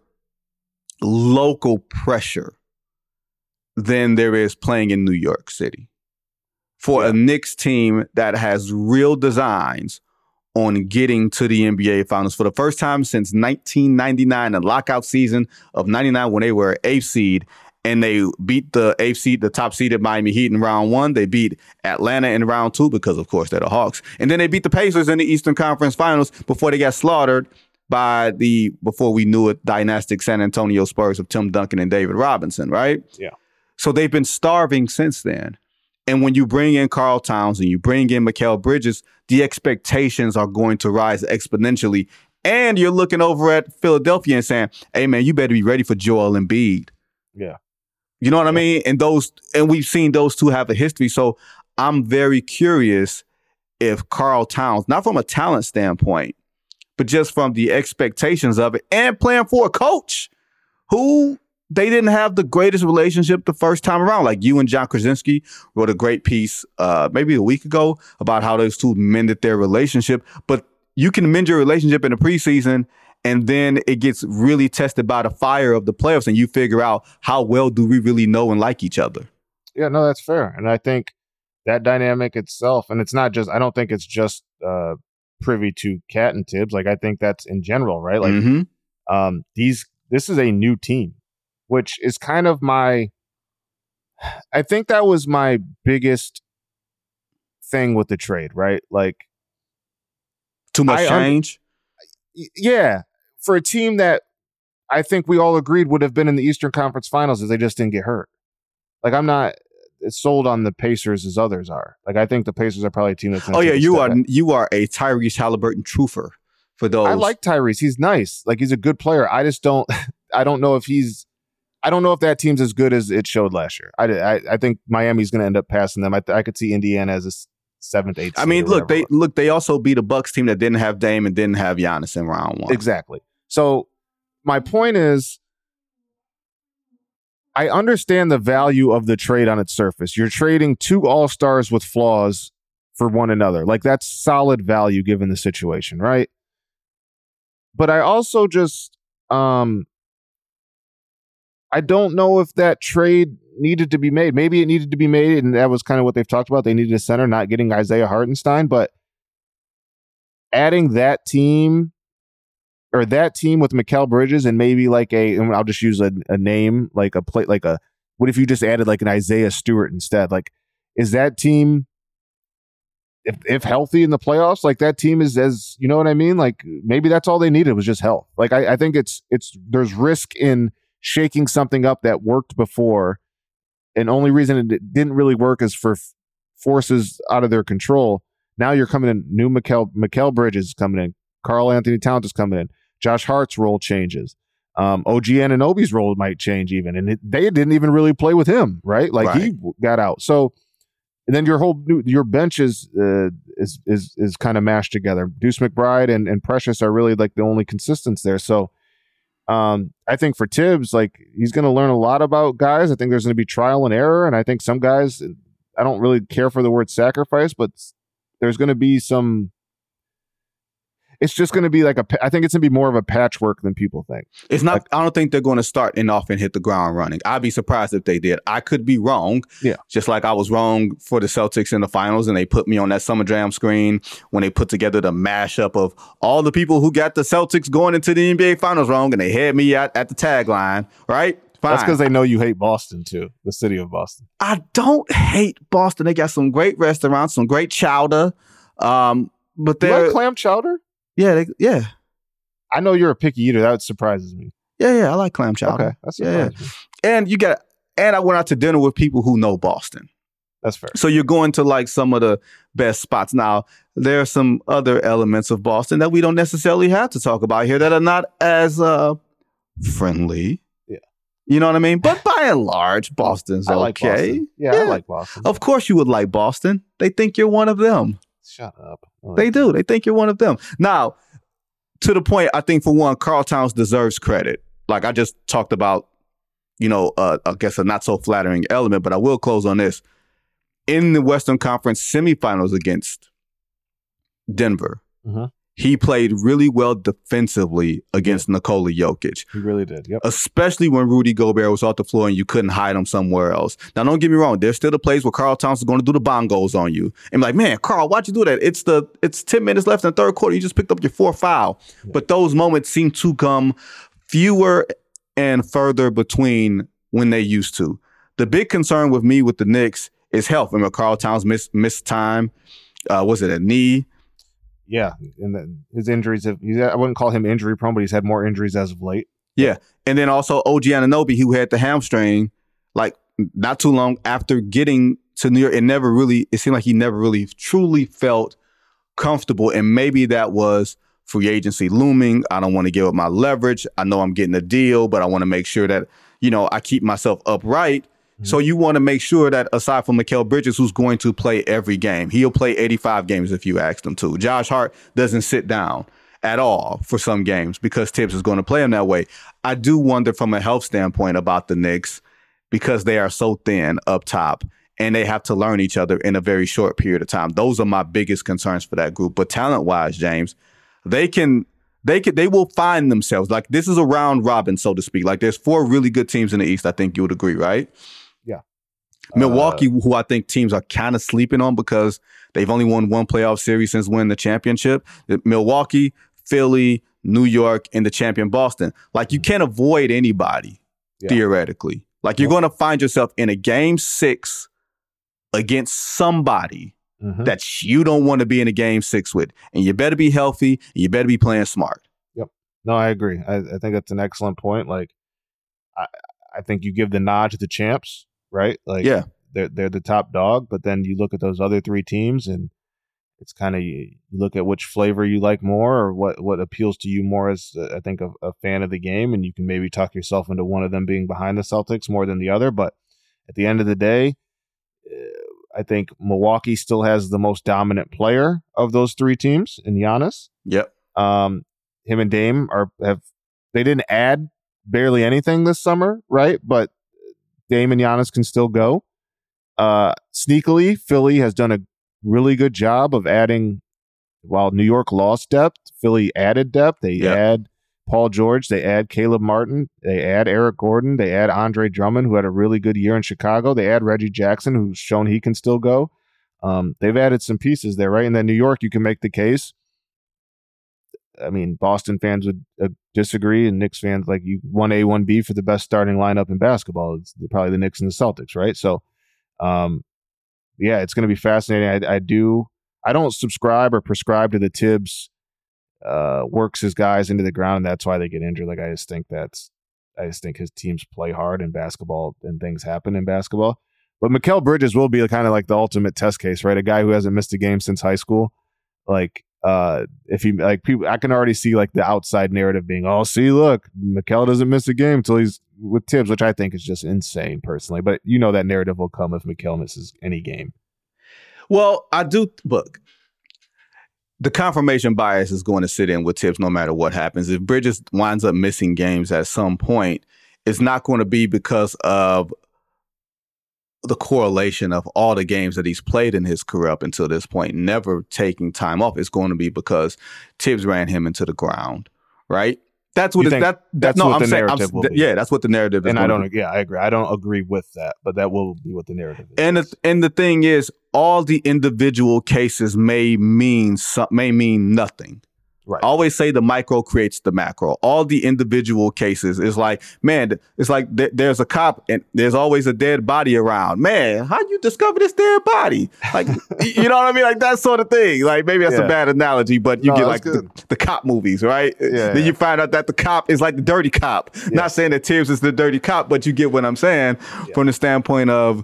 local pressure than there is playing in New York City for Yeah. a Knicks team that has real designs on getting to the N B A Finals for the first time since nineteen ninety-nine, the lockout season of ninety-nine when they were eighth seed, and they beat the eighth seed, the top seeded Miami Heat in round one. They beat Atlanta in round two because, of course, they're the Hawks. And then they beat the Pacers in the Eastern Conference Finals before they got slaughtered by the, before we knew it, dynastic San Antonio Spurs of Tim Duncan and David Robinson, right? Yeah. So they've been starving since then. And when you bring in Karl Towns and you bring in Mikal Bridges, the expectations are going to rise exponentially. And you're looking over at Philadelphia and saying, hey, man, you better be ready for Joel Embiid. Yeah. You know what yeah. I mean? And those, and we've seen those two have a history. So I'm very curious if Karl Towns, not from a talent standpoint, but just from the expectations of it and playing for a coach who they didn't have the greatest relationship the first time around. Like you and John Krasinski wrote a great piece uh, maybe a week ago about how those two mended their relationship. But you can mend your relationship in the preseason, and then it gets really tested by the fire of the playoffs, and you figure out how well do we really know and like each other. Yeah, no, that's fair. And I think that dynamic itself, and it's not just, I don't think it's just uh, privy to Cat and Tibbs. Like, I think that's in general, right? Like, Mm-hmm. um, these, this is a new team, which is kind of my, I think that was my biggest thing with the trade, right? Like, Too much I un- change? yeah, for a team that I think we all agreed would have been in the Eastern Conference Finals if they just didn't get hurt. Like, I'm not, as sold on the Pacers as others are. Like, I think the Pacers are probably a team that's going to Oh, yeah, you are, you are a Tyrese Halliburton truther for those. I like Tyrese. He's nice. Like, he's a good player. I just don't, I don't know if he's, I don't know if that team's as good as it showed last year. I, I, I think Miami's going to end up passing them. I, I could see Indiana as a seventh, eighth. I mean, look, they look. They also beat a Bucks team that didn't have Dame and didn't have Giannis in round one. Exactly. So my point is, I understand the value of the trade on its surface. You're trading two all-stars with flaws for one another. Like, that's solid value given the situation, right? But I also just, um, I don't know if that trade needed to be made. Maybe it needed to be made, and that was kind of what they've talked about. They needed a center, not getting Isaiah Hartenstein, but adding that team or that team with Mikal Bridges and maybe like a, and I'll just use a, a name, like a play, like a, what if you just added like an Isaiah Stewart instead? Like, is that team, if if healthy in the playoffs, like that team is as, you know what I mean? Like, maybe that's all they needed was just health. Like, I, I think it's, it's, there's risk in shaking something up that worked before. And only reason it didn't really work is for f- forces out of their control. Now you're coming in, new Mikal, Mikal Bridges is coming in. Karl Anthony Towns is coming in. Josh Hart's role changes. Um, O G Anunoby's role might change even. And it, they didn't even really play with him, right? Like, right. He got out. So, and then your whole, your bench is, uh, is, is, is kind of mashed together. Deuce McBride and, and Precious are really like the only consistents there. So, Um, I think for Tibbs, like, he's going to learn a lot about guys. I think there's going to be trial and error. And I think some guys, I don't really care for the word sacrifice, but there's going to be some, it's just going to be like a, I think it's going to be more of a patchwork than people think. It's not, like, I don't think they're going to start and off and hit the ground running. I'd be surprised if they did. I could be wrong. Yeah. Just like I was wrong for the Celtics in the finals and they put me on that Summer Jam screen when they put together the mashup of all the people who got the Celtics going into the N B A finals wrong and they had me at, at the tagline, right? Fine. That's because they know you hate Boston too, the city of Boston. I don't hate Boston. They got some great restaurants, some great chowder. Um, but they're you like clam chowder? Yeah, they, yeah. I know you're a picky eater. That surprises me. Yeah, yeah, I like clam chowder. Okay, that's yeah, yeah. And you got, and I went out to dinner with people who know Boston. That's fair. So you're going to like some of the best spots. Now, there are some other elements of Boston that we don't necessarily have to talk about here that are not as uh, friendly. Yeah, you know what I mean. But by and large, Boston's I like okay. Boston. Yeah, yeah, I like Boston. Of course, you would like Boston. They think you're one of them. Shut up. Like they do. They think you're one of them. Now, to the point, I think for one, Karl Towns deserves credit. Like I just talked about, you know, uh, I guess a not so flattering element, but I will close on this. In the Western Conference semifinals against Denver, mm-hmm. he played really well defensively against yeah. Nikola Jokic. He really did, yep. Especially when Rudy Gobert was off the floor and you couldn't hide him somewhere else. Now, don't get me wrong. There's still the plays where Karl Towns is going to do the bongos on you. And be like, man, Karl, why'd you do that? It's the it's ten minutes left in the third quarter. You just picked up your fourth foul. Yeah. But those moments seem to come fewer and further between when they used to. The big concern with me with the Knicks is health. Remember, Karl Towns missed, missed time. Uh, was it a knee? Yeah, and the, his injuries have, he's, I wouldn't call him injury prone, but he's had more injuries as of late. Yeah, and then also O G Anunoby, who had the hamstring, like not too long after getting to New York, it never really, it seemed like he never really truly felt comfortable, and maybe that was free agency looming. I don't want to give up my leverage. I know I'm getting a deal, but I want to make sure that, you know, I keep myself upright. So you want to make sure that aside from Mikal Bridges, who's going to play every game, he'll play eighty-five games if you ask him to. Josh Hart doesn't sit down at all for some games because Tibbs is going to play him that way. I do wonder from a health standpoint about the Knicks because they are so thin up top and they have to learn each other in a very short period of time. Those are my biggest concerns for that group. But talent-wise, James, they can... They could, they will find themselves. Like, this is a round robin, so to speak. Like, there's four really good teams in the East. I think you would agree, right? Yeah. Milwaukee, uh, who I think teams are kind of sleeping on because they've only won one playoff series since winning the championship. Milwaukee, Philly, New York, and the champion Boston. Like, you can't avoid anybody, yeah. theoretically. Like, you're yeah. going to find yourself in a game six against somebody Mm-hmm. that you don't want to be in a game six with. And you better be healthy and you better be playing smart. Yep. No, I agree. I, I think that's an excellent point. Like, I, I think you give the nod to the champs, right? Like, yeah. they're they're the top dog. But then you look at those other three teams, and it's kind of you look at which flavor you like more, or what what appeals to you more as uh, I think a, a fan of the game, and you can maybe talk yourself into one of them being behind the Celtics more than the other. But at the end of the day, I think Milwaukee still has the most dominant player of those three teams in Giannis. Yep. Um, him and Dame are have they didn't add barely anything this summer, right? But Dame and Giannis can still go. Uh, sneakily, Philly has done a really good job of adding. While New York lost depth, Philly added depth. They yep. add Paul George. They add Caleb Martin. They add Eric Gordon. They add Andre Drummond, who had a really good year in Chicago. They add Reggie Jackson, who's shown he can still go. Um, they've added some pieces there, right? And then New York, you can make the case. I mean, Boston fans would uh, disagree, and Knicks fans, like, you one A, one B for the best starting lineup in basketball. It's probably the Knicks and the Celtics, right? So, um, yeah, it's going to be fascinating. I, I do. I don't subscribe or prescribe to the Tibbs uh, works his guys into the ground, and that's why they get injured. Like, I just think that's, I just think his teams play hard in basketball, and things happen in basketball. But Mikal Bridges will be kind of like the ultimate test case, right? A guy who hasn't missed a game since high school. Like, uh, if he like people, I can already see like the outside narrative being, oh, see, look, Mikal doesn't miss a game until he's with Tibbs, which I think is just insane personally. But you know that narrative will come if Mikal misses any game. Well, I do look. The confirmation bias is going to sit in with Tibbs no matter what happens. If Bridges winds up missing games at some point, it's not going to be because of the correlation of all the games that he's played in his career up until this point, never taking time off. It's going to be because Tibbs ran him into the ground, right? That's what it's, that, that. That's no, what I'm the saying, narrative I'm, will be. Yeah, that's what the narrative is. And I don't. Be. Yeah, I agree. I don't agree with that, but that will be what the narrative is. And the, and the thing is, all the individual cases may mean some, may mean nothing. Right. I always say the micro creates the macro. All the individual cases is like, man, it's like th- there's a cop and there's always a dead body around. Man, how you discover this dead body? Like, you know what I mean? Like that sort of thing. Like maybe that's yeah. a bad analogy, but you no, get like the, the cop movies, right? Yeah, then yeah. you find out that the cop is like the dirty cop. Yeah. Not saying that Tibbs is the dirty cop, but you get what I'm saying yeah. from the standpoint of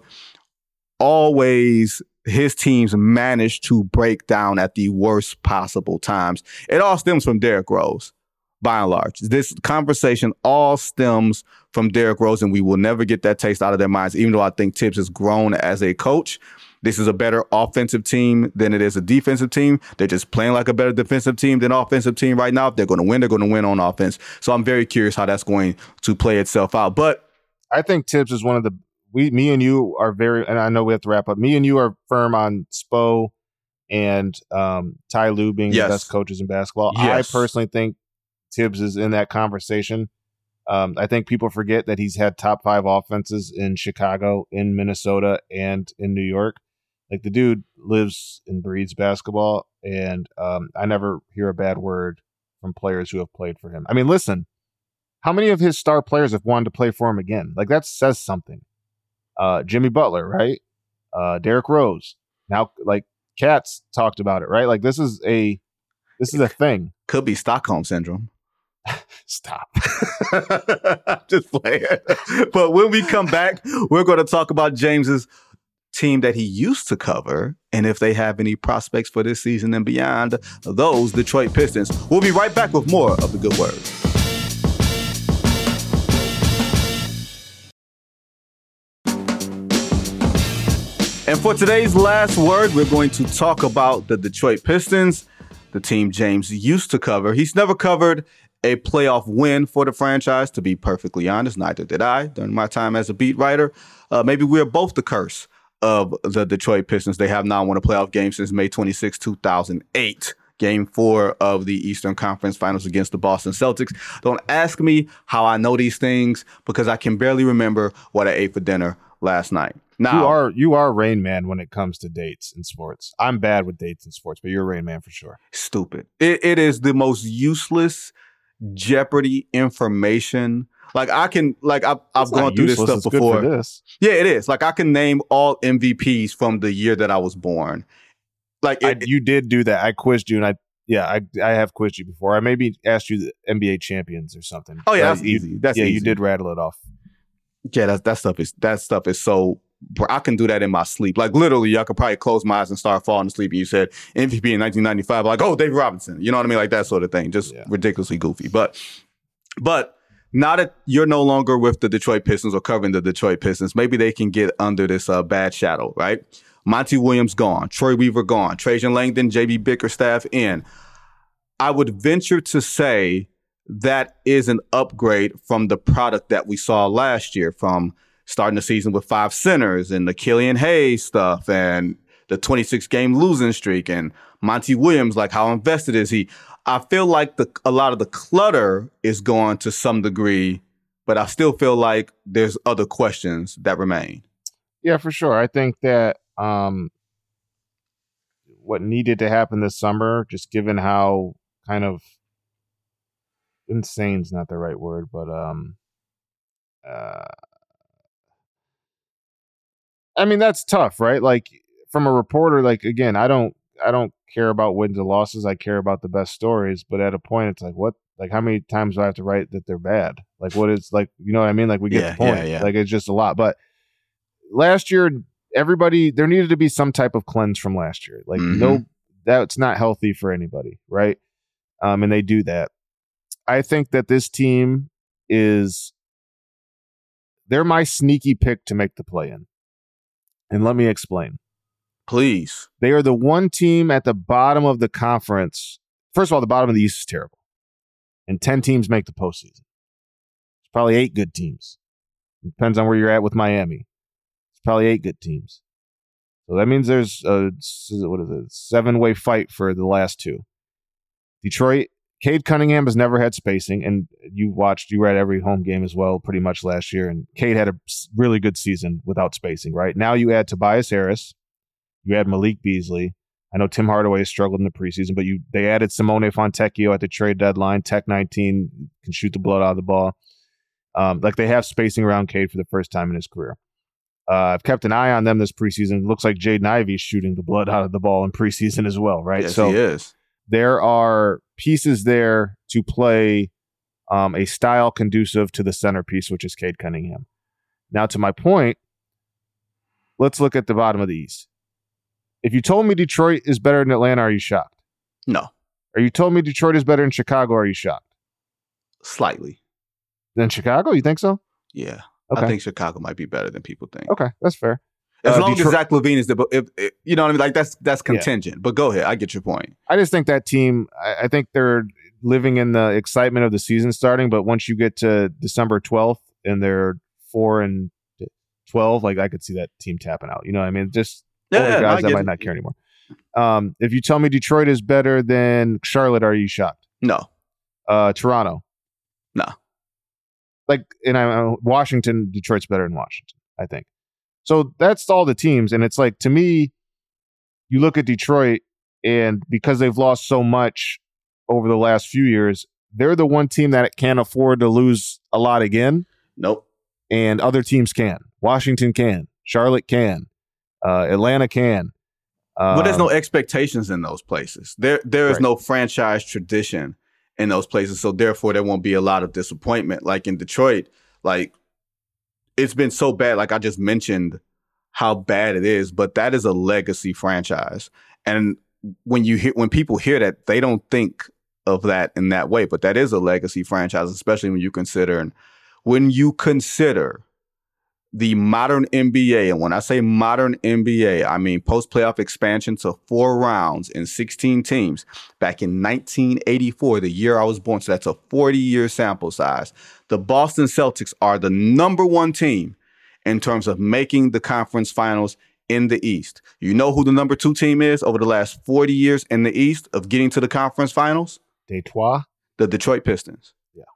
always his teams managed to break down at the worst possible times. It all stems from Derrick Rose, by and large. This conversation all stems from Derrick Rose, and we will never get that taste out of their minds, even though I think Tibbs has grown as a coach. This is a better offensive team than it is a defensive team. They're just playing like a better defensive team than offensive team right now. If they're going to win, they're going to win on offense. So I'm very curious how that's going to play itself out. But I think Tibbs is one of the We, me and you are very, and I know we have to wrap up. Me and you are firm on Spo and um, Ty Lue being yes. the best coaches in basketball. Yes. I personally think Tibbs is in that conversation. Um, I think people forget that he's had top five offenses in Chicago, in Minnesota, and in New York. Like, the dude lives and breathes basketball, and um, I never hear a bad word from players who have played for him. I mean, listen, how many of his star players have wanted to play for him again? Like, that says something. Uh, Jimmy Butler, right? Uh, Derrick Rose. Now, like, Katz talked about it, right? Like, this is a this is a thing. Could be Stockholm syndrome. Stop. Just playing. But when we come back, we're going to talk about James's team that he used to cover and if they have any prospects for this season and beyond, those Detroit Pistons. We'll be right back with more of The Good Word. And for today's last word, we're going to talk about the Detroit Pistons, the team James used to cover. He's never covered a playoff win for the franchise, to be perfectly honest. Neither did I during my time as a beat writer. Uh, maybe we're both the curse of the Detroit Pistons. They have not won a playoff game since May twenty-sixth, two thousand eight. Game four of the Eastern Conference Finals against the Boston Celtics. Don't ask me how I know these things because I can barely remember what I ate for dinner last night. Now, you are you are Rain Man when it comes to dates in sports. I'm bad with dates in sports, but you're Rain Man for sure. Stupid. It, it is the most useless Jeopardy information. Like I can, like I've, I've gone through useless. this stuff it's before. Good for this. Yeah, it is. Like I can name all M V Ps from the year that I was born. Like it, I, you did do that. I quizzed you, and I yeah, I I have quizzed you before. I maybe asked you the N B A champions or something. Oh yeah, but that's you, easy. That's yeah, easy. you did rattle it off. Yeah, that that stuff is that stuff is so bro, I can do that in my sleep. Like literally, I could probably close my eyes and start falling asleep. And you said M V P in nineteen ninety-five, like, oh, David Robinson. You know what I mean? Like that sort of thing. Just yeah. ridiculously goofy. But, but now that you're no longer with the Detroit Pistons or covering the Detroit Pistons, maybe they can get under this uh, bad shadow, right? Monty Williams gone. Troy Weaver gone. Trajan Langdon, J B Bickerstaff in. I would venture to say that is an upgrade from the product that we saw last year, from starting the season with five centers and the Killian Hayes stuff and the twenty-six game losing streak and Monty Williams, like how invested is he? I feel like the a lot of the clutter is gone to some degree, but I still feel like there's other questions that remain. Yeah, for sure. I think that um, what needed to happen this summer, just given how kind of insane is not the right word, but um, uh, I mean that's tough, right? Like from a reporter, like again, I don't, I don't care about wins and losses. I care about the best stories. But at a point, it's like, what? Like how many times do I have to write that they're bad? Like what is like, you know what I mean? Like we get yeah, the point. Yeah, yeah. Like it's just a lot. But last year, everybody there needed to be some type of cleanse from last year. Like mm-hmm. no, that's not healthy for anybody, right? Um, and they do that. I think that this team is, they're my sneaky pick to make the play-in. And let me explain. Please. They are the one team at the bottom of the conference. First of all, the bottom of the East is terrible. And ten teams make the postseason. It's probably eight good teams. It depends on where you're at with Miami. It's probably eight good teams. So that means there's a, what is it, seven-way fight for the last two. Detroit, Cade Cunningham has never had spacing, and you watched, you were at every home game as well pretty much last year, and Cade had a really good season without spacing, right? Now you add Tobias Harris, you add Malik Beasley. I know Tim Hardaway has struggled in the preseason, but you they added Simone Fontecchio at the trade deadline. Tech nineteen can shoot the blood out of the ball. Um, like they have spacing around Cade for the first time in his career. Uh, I've kept an eye on them this preseason. It looks like Jaden Ivey's shooting the blood out of the ball in preseason as well, right? Yes, so he is. There are pieces there to play um, a style conducive to the centerpiece, which is Cade Cunningham. Now, to my point, let's look at the bottom of the East. If you told me Detroit is better than Atlanta, are you shocked? No. Or you told me Detroit is better than Chicago, are you shocked? Slightly. Than Chicago? You think so? Yeah. Okay. I think Chicago might be better than people think. Okay, that's fair. As uh, long Detroit, as Zach LaVine is the, if, if, you know what I mean? Like that's that's contingent. Yeah. But go ahead. I get your point. I just think that team, I, I think they're living in the excitement of the season starting, but once you get to December twelfth and they're four and twelve, like I could see that team tapping out. You know what I mean? Just yeah, yeah, guys no, that might it. not care anymore. Um, if you tell me Detroit is better than Charlotte, are you shocked? No. Uh, Toronto? No. Like, and I, Washington, Detroit's better than Washington, I think. So that's all the teams. And it's like, to me, you look at Detroit, and because they've lost so much over the last few years, they're the one team that can't afford to lose a lot again. Nope. And other teams can. Washington can. Charlotte can. Uh, Atlanta can. Um, but there's no expectations in those places. There, There is right. no franchise tradition in those places. So therefore, there won't be a lot of disappointment. Like in Detroit, like, it's been so bad. Like I just mentioned how bad it is, but that is a legacy franchise. And when you hear, when people hear that, they don't think of that in that way, but that is a legacy franchise, especially when you consider, when you consider the modern N B A. And when I say modern N B A, I mean post-playoff expansion to four rounds and sixteen teams back in nineteen eighty-four, the year I was born. So that's a forty-year sample size. The Boston Celtics are the number one team in terms of making the conference finals in the East. You know who the number two team is over the last forty years in the East of getting to the conference finals? Detroit? The Detroit Pistons.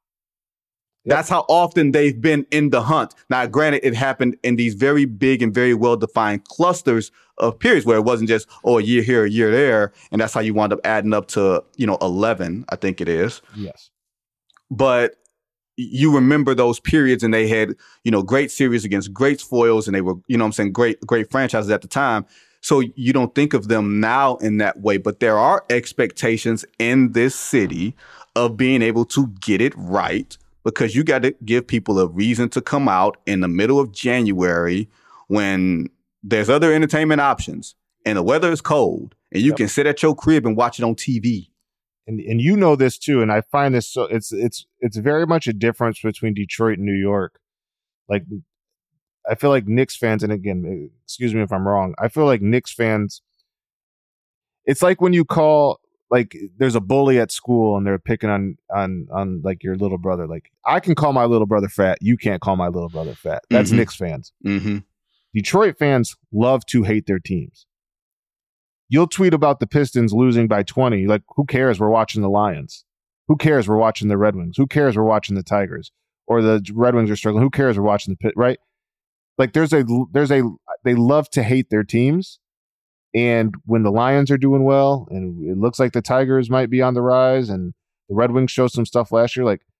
Yep. That's how often they've been in the hunt. Now, granted, it happened in these very big and very well-defined clusters of periods where it wasn't just, oh, a year here, a year there. And that's how you wound up adding up to, you know, eleven, I think it is. Yes. But you remember those periods, and they had, you know, great series against great foils, and they were, you know what I'm saying, great, great franchises at the time. So you don't think of them now in that way. But there are expectations in this city of being able to get it right, because you got to give people a reason to come out in the middle of January when there's other entertainment options and the weather is cold and you Yep. can sit at your crib and watch it on T V. And and you know this too, and I find this so it's it's it's very much a difference between Detroit and New York. Like, I feel like Knicks fans, and again, excuse me if I'm wrong, I feel like Knicks fans, it's like when you call, like, there's a bully at school and they're picking on on on like your little brother. Like, I can call my little brother fat, you can't call my little brother fat. That's Mhm. Knicks fans. Mm-hmm. Detroit fans love to hate their teams. You'll tweet about the Pistons losing by twenty. Like, who cares? We're watching the Lions. Who cares? We're watching the Red Wings. Who cares? We're watching the Tigers. Or the Red Wings are struggling. Who cares? We're watching the Pit, right? Like, there's a, there's a, they love to hate their teams. And when the Lions are doing well, and it looks like the Tigers might be on the rise, and the Red Wings showed some stuff last year, like,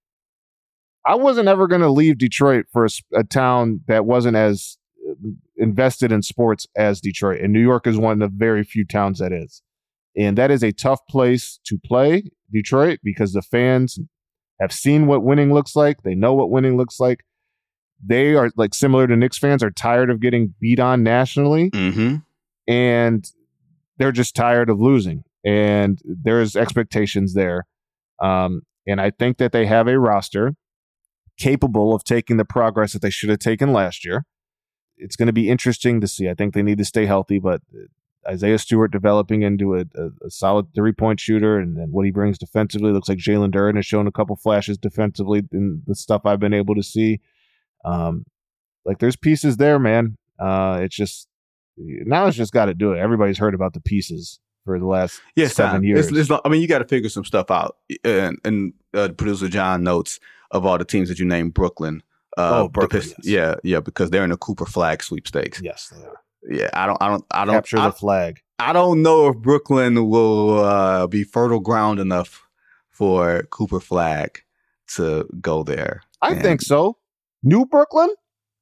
I wasn't ever going to leave Detroit for a, a town that wasn't as invested in sports as Detroit. And New York is one of the very few towns that is. And that is a tough place to play, Detroit, because the fans have seen what winning looks like. They know what winning looks like. They are, like, similar to Knicks fans, are tired of getting beat on nationally. Mm-hmm. And they're just tired of losing. And there's expectations there. Um, and I think that they have a roster capable of taking the progress that they should have taken last year. It's going to be interesting to see. I think they need to stay healthy, but Isaiah Stewart developing into a, a, a solid three-point shooter, and then what he brings defensively, looks like Jalen Duren has shown a couple flashes defensively in the stuff I've been able to see. Um, like, there's pieces there, man. Uh, it's just, now it's just got to do it. Everybody's heard about the pieces for the last yes, seven time. years. It's, it's, I mean, you got to figure some stuff out. And, and uh, producer John notes of all the teams that you named, Brooklyn. Uh, oh, Brooklyn, Pist- yes. yeah, yeah, because they're in the Cooper Flag sweepstakes. Yes, they are. Yeah, I don't, I don't, I don't Capture I, the flag. I don't know if Brooklyn will uh, be fertile ground enough for Cooper Flag to go there. I And think so. New Brooklyn?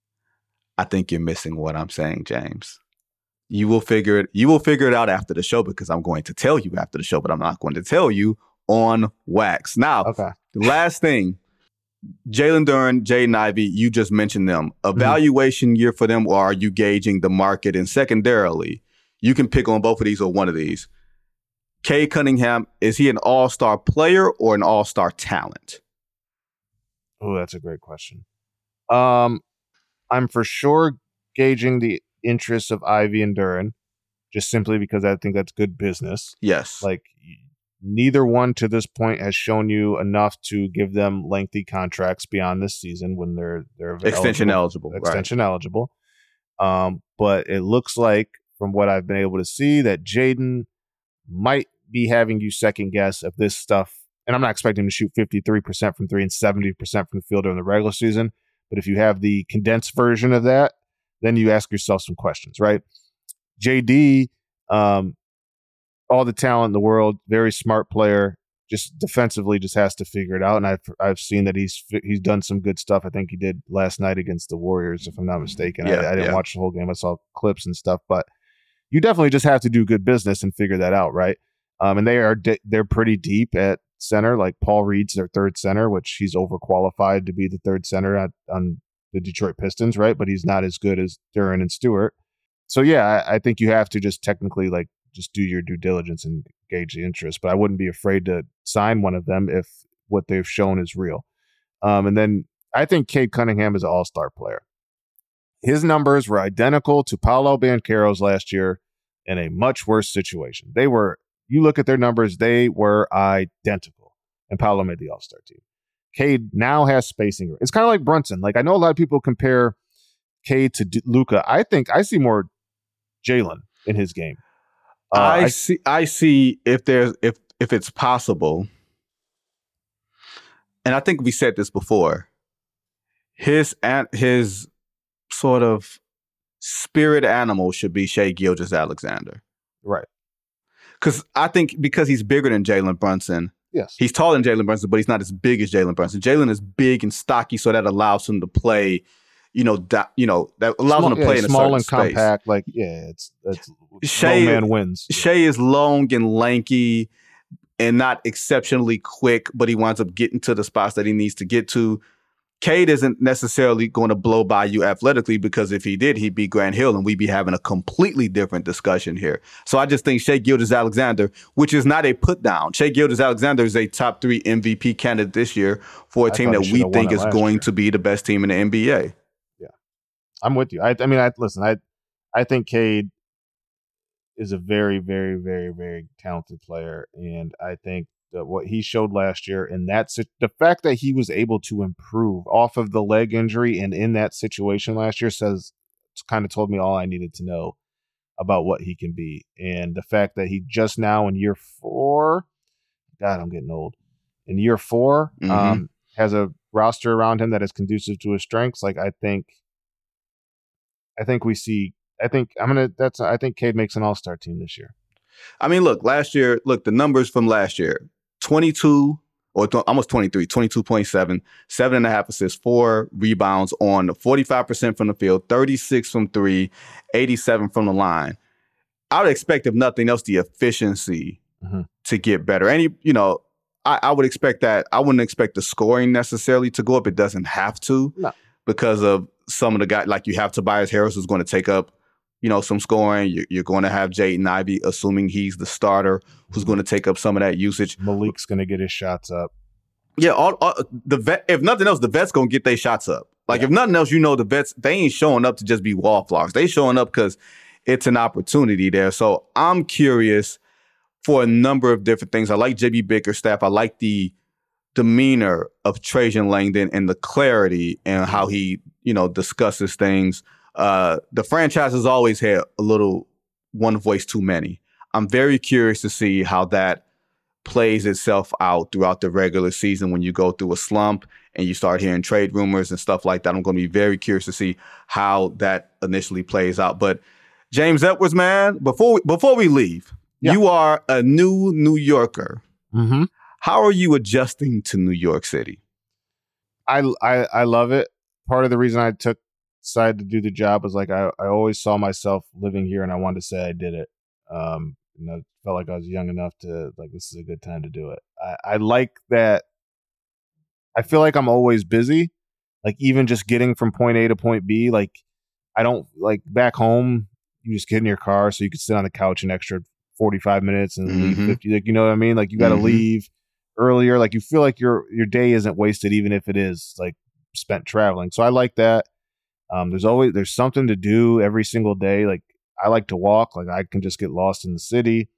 I think you're missing what I'm saying, James. You will figure it. You will figure it out after the show, because I'm going to tell you after the show, but I'm not going to tell you on wax. Now, Okay. the last thing. Jalen Duren, Jaden Ivey, you just mentioned them. Evaluation mm-hmm. year for them, or are you gauging the market? And secondarily, you can pick on both of these or one of these. Cade Cunningham, is he an all-star player or an all-star talent? Oh, that's a great question. Um, I'm for sure gauging the interests of Ivey and Duren, just simply because I think that's good business. Yes. Like, neither one to this point has shown you enough to give them lengthy contracts beyond this season when they're they're extension eligible, eligible extension right. eligible. Um, but it looks like, from what I've been able to see, that Jaden might be having you second guess if this stuff. And I'm not expecting him to shoot fifty-three percent from three and seventy percent from the field during the regular season. But if you have the condensed version of that, then you ask yourself some questions, right? J D, um, all the talent in the world, very smart player, just defensively just has to figure it out. And I've I've seen that he's he's done some good stuff. I think he did last night against the Warriors, if I'm not mistaken. Yeah, I, I didn't yeah. watch the whole game. I saw clips and stuff, but you definitely just have to do good business and figure that out, right? Um, and they are de- they're pretty deep at center. Like, Paul Reed's their third center, which he's overqualified to be the third center at, on the Detroit Pistons, right? But he's not as good as Duren and Stewart. So yeah, I, I think you have to just technically like just do your due diligence and gauge the interest. But I wouldn't be afraid to sign one of them if what they've shown is real. Um, and then I think Cade Cunningham is an all-star player. His numbers were identical to Paolo Banchero's last year in a much worse situation. They were, you look at their numbers, they were identical. And Paolo made the all-star team. Cade now has spacing. It's kind of like Brunson. Like, I know a lot of people compare Cade to D- Luka. I think I see more Jalen in his game. Uh, I, I see. I see if there's if if it's possible, and I think we said this before. His and his sort of spirit animal should be Shai Gilgeous-Alexander, right? Because I think because he's bigger than Jalen Brunson. Yes, he's taller than Jalen Brunson, but he's not as big as Jalen Brunson. Jalen is big and stocky, so that allows him to play. You know, da, you know that allows small, him to play yeah, in a small certain and space. compact. Like, yeah, it's it's Shai, no man wins. Shai is long and lanky and not exceptionally quick, but he winds up getting to the spots that he needs to get to. Cade isn't necessarily going to blow by you athletically, because if he did, he'd be Grant Hill and we'd be having a completely different discussion here. So I just think Shai Gilgeous-Alexander, which is not a put down. Shai Gilgeous-Alexander is a top three M V P candidate this year for a I team that we think is going year. to be the best team in the N B A. Yeah, I'm with you. I, I mean, I listen. I I think Cade is a very, very, very, very talented player, and I think that what he showed last year, and that's the fact that he was able to improve off of the leg injury and in that situation last year says it's kind of told me all I needed to know about what he can be. And the fact that he just now in year four, God, I'm getting old. In year four, mm-hmm. um, has a roster around him that is conducive to his strengths. Like I think, I think we see. I think I'm gonna. That's. I think Cade makes an All-Star team this year. I mean, look, last year. Look, the numbers from last year. twenty-two or th- almost twenty-three, twenty-two point seven, seven and a half assists, four rebounds on forty-five percent from the field, thirty-six from three, eighty-seven from the line. I would expect, if nothing else, the efficiency mm-hmm. to get better. And, he, you know, I, I would expect that. I wouldn't expect the scoring necessarily to go up. It doesn't have to no. because of some of the guys, like you have Tobias Harris, who's going to take up, you know, some scoring. You're, you're going to have Jaden Ivey, assuming he's the starter, who's going to take up some of that usage. Malik's going to get his shots up. Yeah, all, all the vet, if nothing else, the vets going to get their shots up. Like, yeah. if nothing else, you know, the vets, they ain't showing up to just be wallflowers. They showing up because it's an opportunity there. So I'm curious for a number of different things. I like J B Bickerstaff. I like the demeanor of Trajan Langdon and the clarity and how he, you know, discusses things. Uh, the franchise has always had a little one voice too many. I'm very curious to see how that plays itself out throughout the regular season when you go through a slump and you start hearing trade rumors and stuff like that. I'm going to be very curious to see how that initially plays out. But James Edwards, man, before we, before we leave, yeah. you are a new New Yorker. Mm-hmm. How are you adjusting to New York City? I, I, I love it. Part of the reason I took decided to do the job was like I, I always saw myself living here and I wanted to say I did it. Um, and I felt like I was young enough to like this is a good time to do it. I, I like that. I feel like I'm always busy. Like even just getting from point A to point B. Like I don't like back home. You just get in your car so you can sit on the couch an extra forty-five minutes and mm-hmm. leave fifty. Like you know what I mean? Like you got to mm-hmm. leave earlier. Like you feel like your your day isn't wasted even if it is like spent traveling. So I like that. Um, there's always there's something to do every single day. Like I like to walk. Like I can just get lost in the city.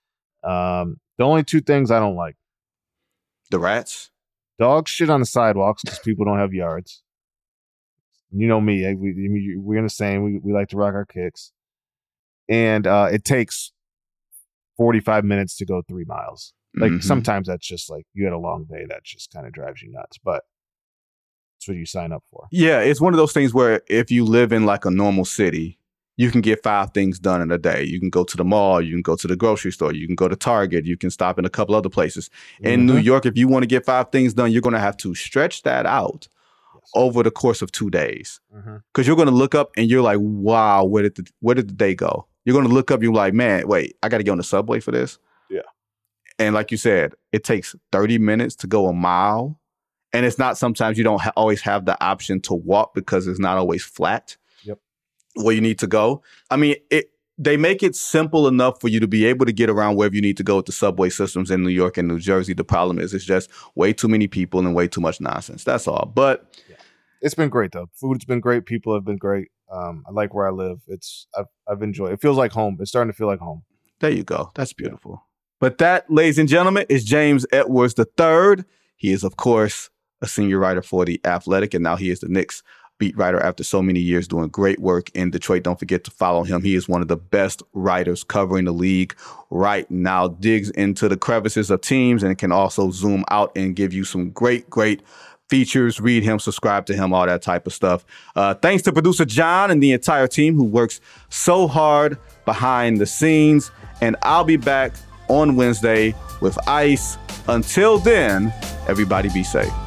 Um, the only two things I don't like: the rats, dogs shit on the sidewalks because people don't have yards. You know me. We we're in the same. We we like to rock our kicks, and uh, it takes forty-five minutes to go three miles. Like mm-hmm. sometimes that's just like you had a long day. That just kind of drives you nuts. But that's what you sign up for. Yeah, it's one of those things where if you live in like a normal city, you can get five things done in a day. You can go to the mall, you can go to the grocery store, you can go to Target, you can stop in a couple other places. Mm-hmm. In New York, if you want to get five things done, you're going to have to stretch that out yes. over the course of two days. Because mm-hmm. you're going to look up and you're like, wow, where did the, where did the day go? You're going to look up, you're like, man, wait, I got to get on the subway for this? Yeah. And like you said, it takes thirty minutes to go a mile. And it's not sometimes you don't ha- always have the option to walk because it's not always flat yep. where you need to go. I mean, it they make it simple enough for you to be able to get around wherever you need to go with the subway systems in New York and New Jersey. The problem is it's just way too many people and way too much nonsense. That's all. But yeah. It's been great, though. Food's been great. People have been great. Um, I like where I live. It's I've, I've enjoyed it. It feels like home. It's starting to feel like home. There you go. That's beautiful. Yeah. But that, ladies and gentlemen, is James Edwards the third. He is, of course, a senior writer for The Athletic, and now he is the Knicks beat writer after so many years doing great work in Detroit. Don't forget to follow him. He is one of the best writers covering the league right now, digs into the crevices of teams and can also zoom out and give you some great, great features. Read him, subscribe to him, all that type of stuff. Uh, thanks to producer John and the entire team who works so hard behind the scenes. And I'll be back on Wednesday with Ice. Until then, everybody be safe.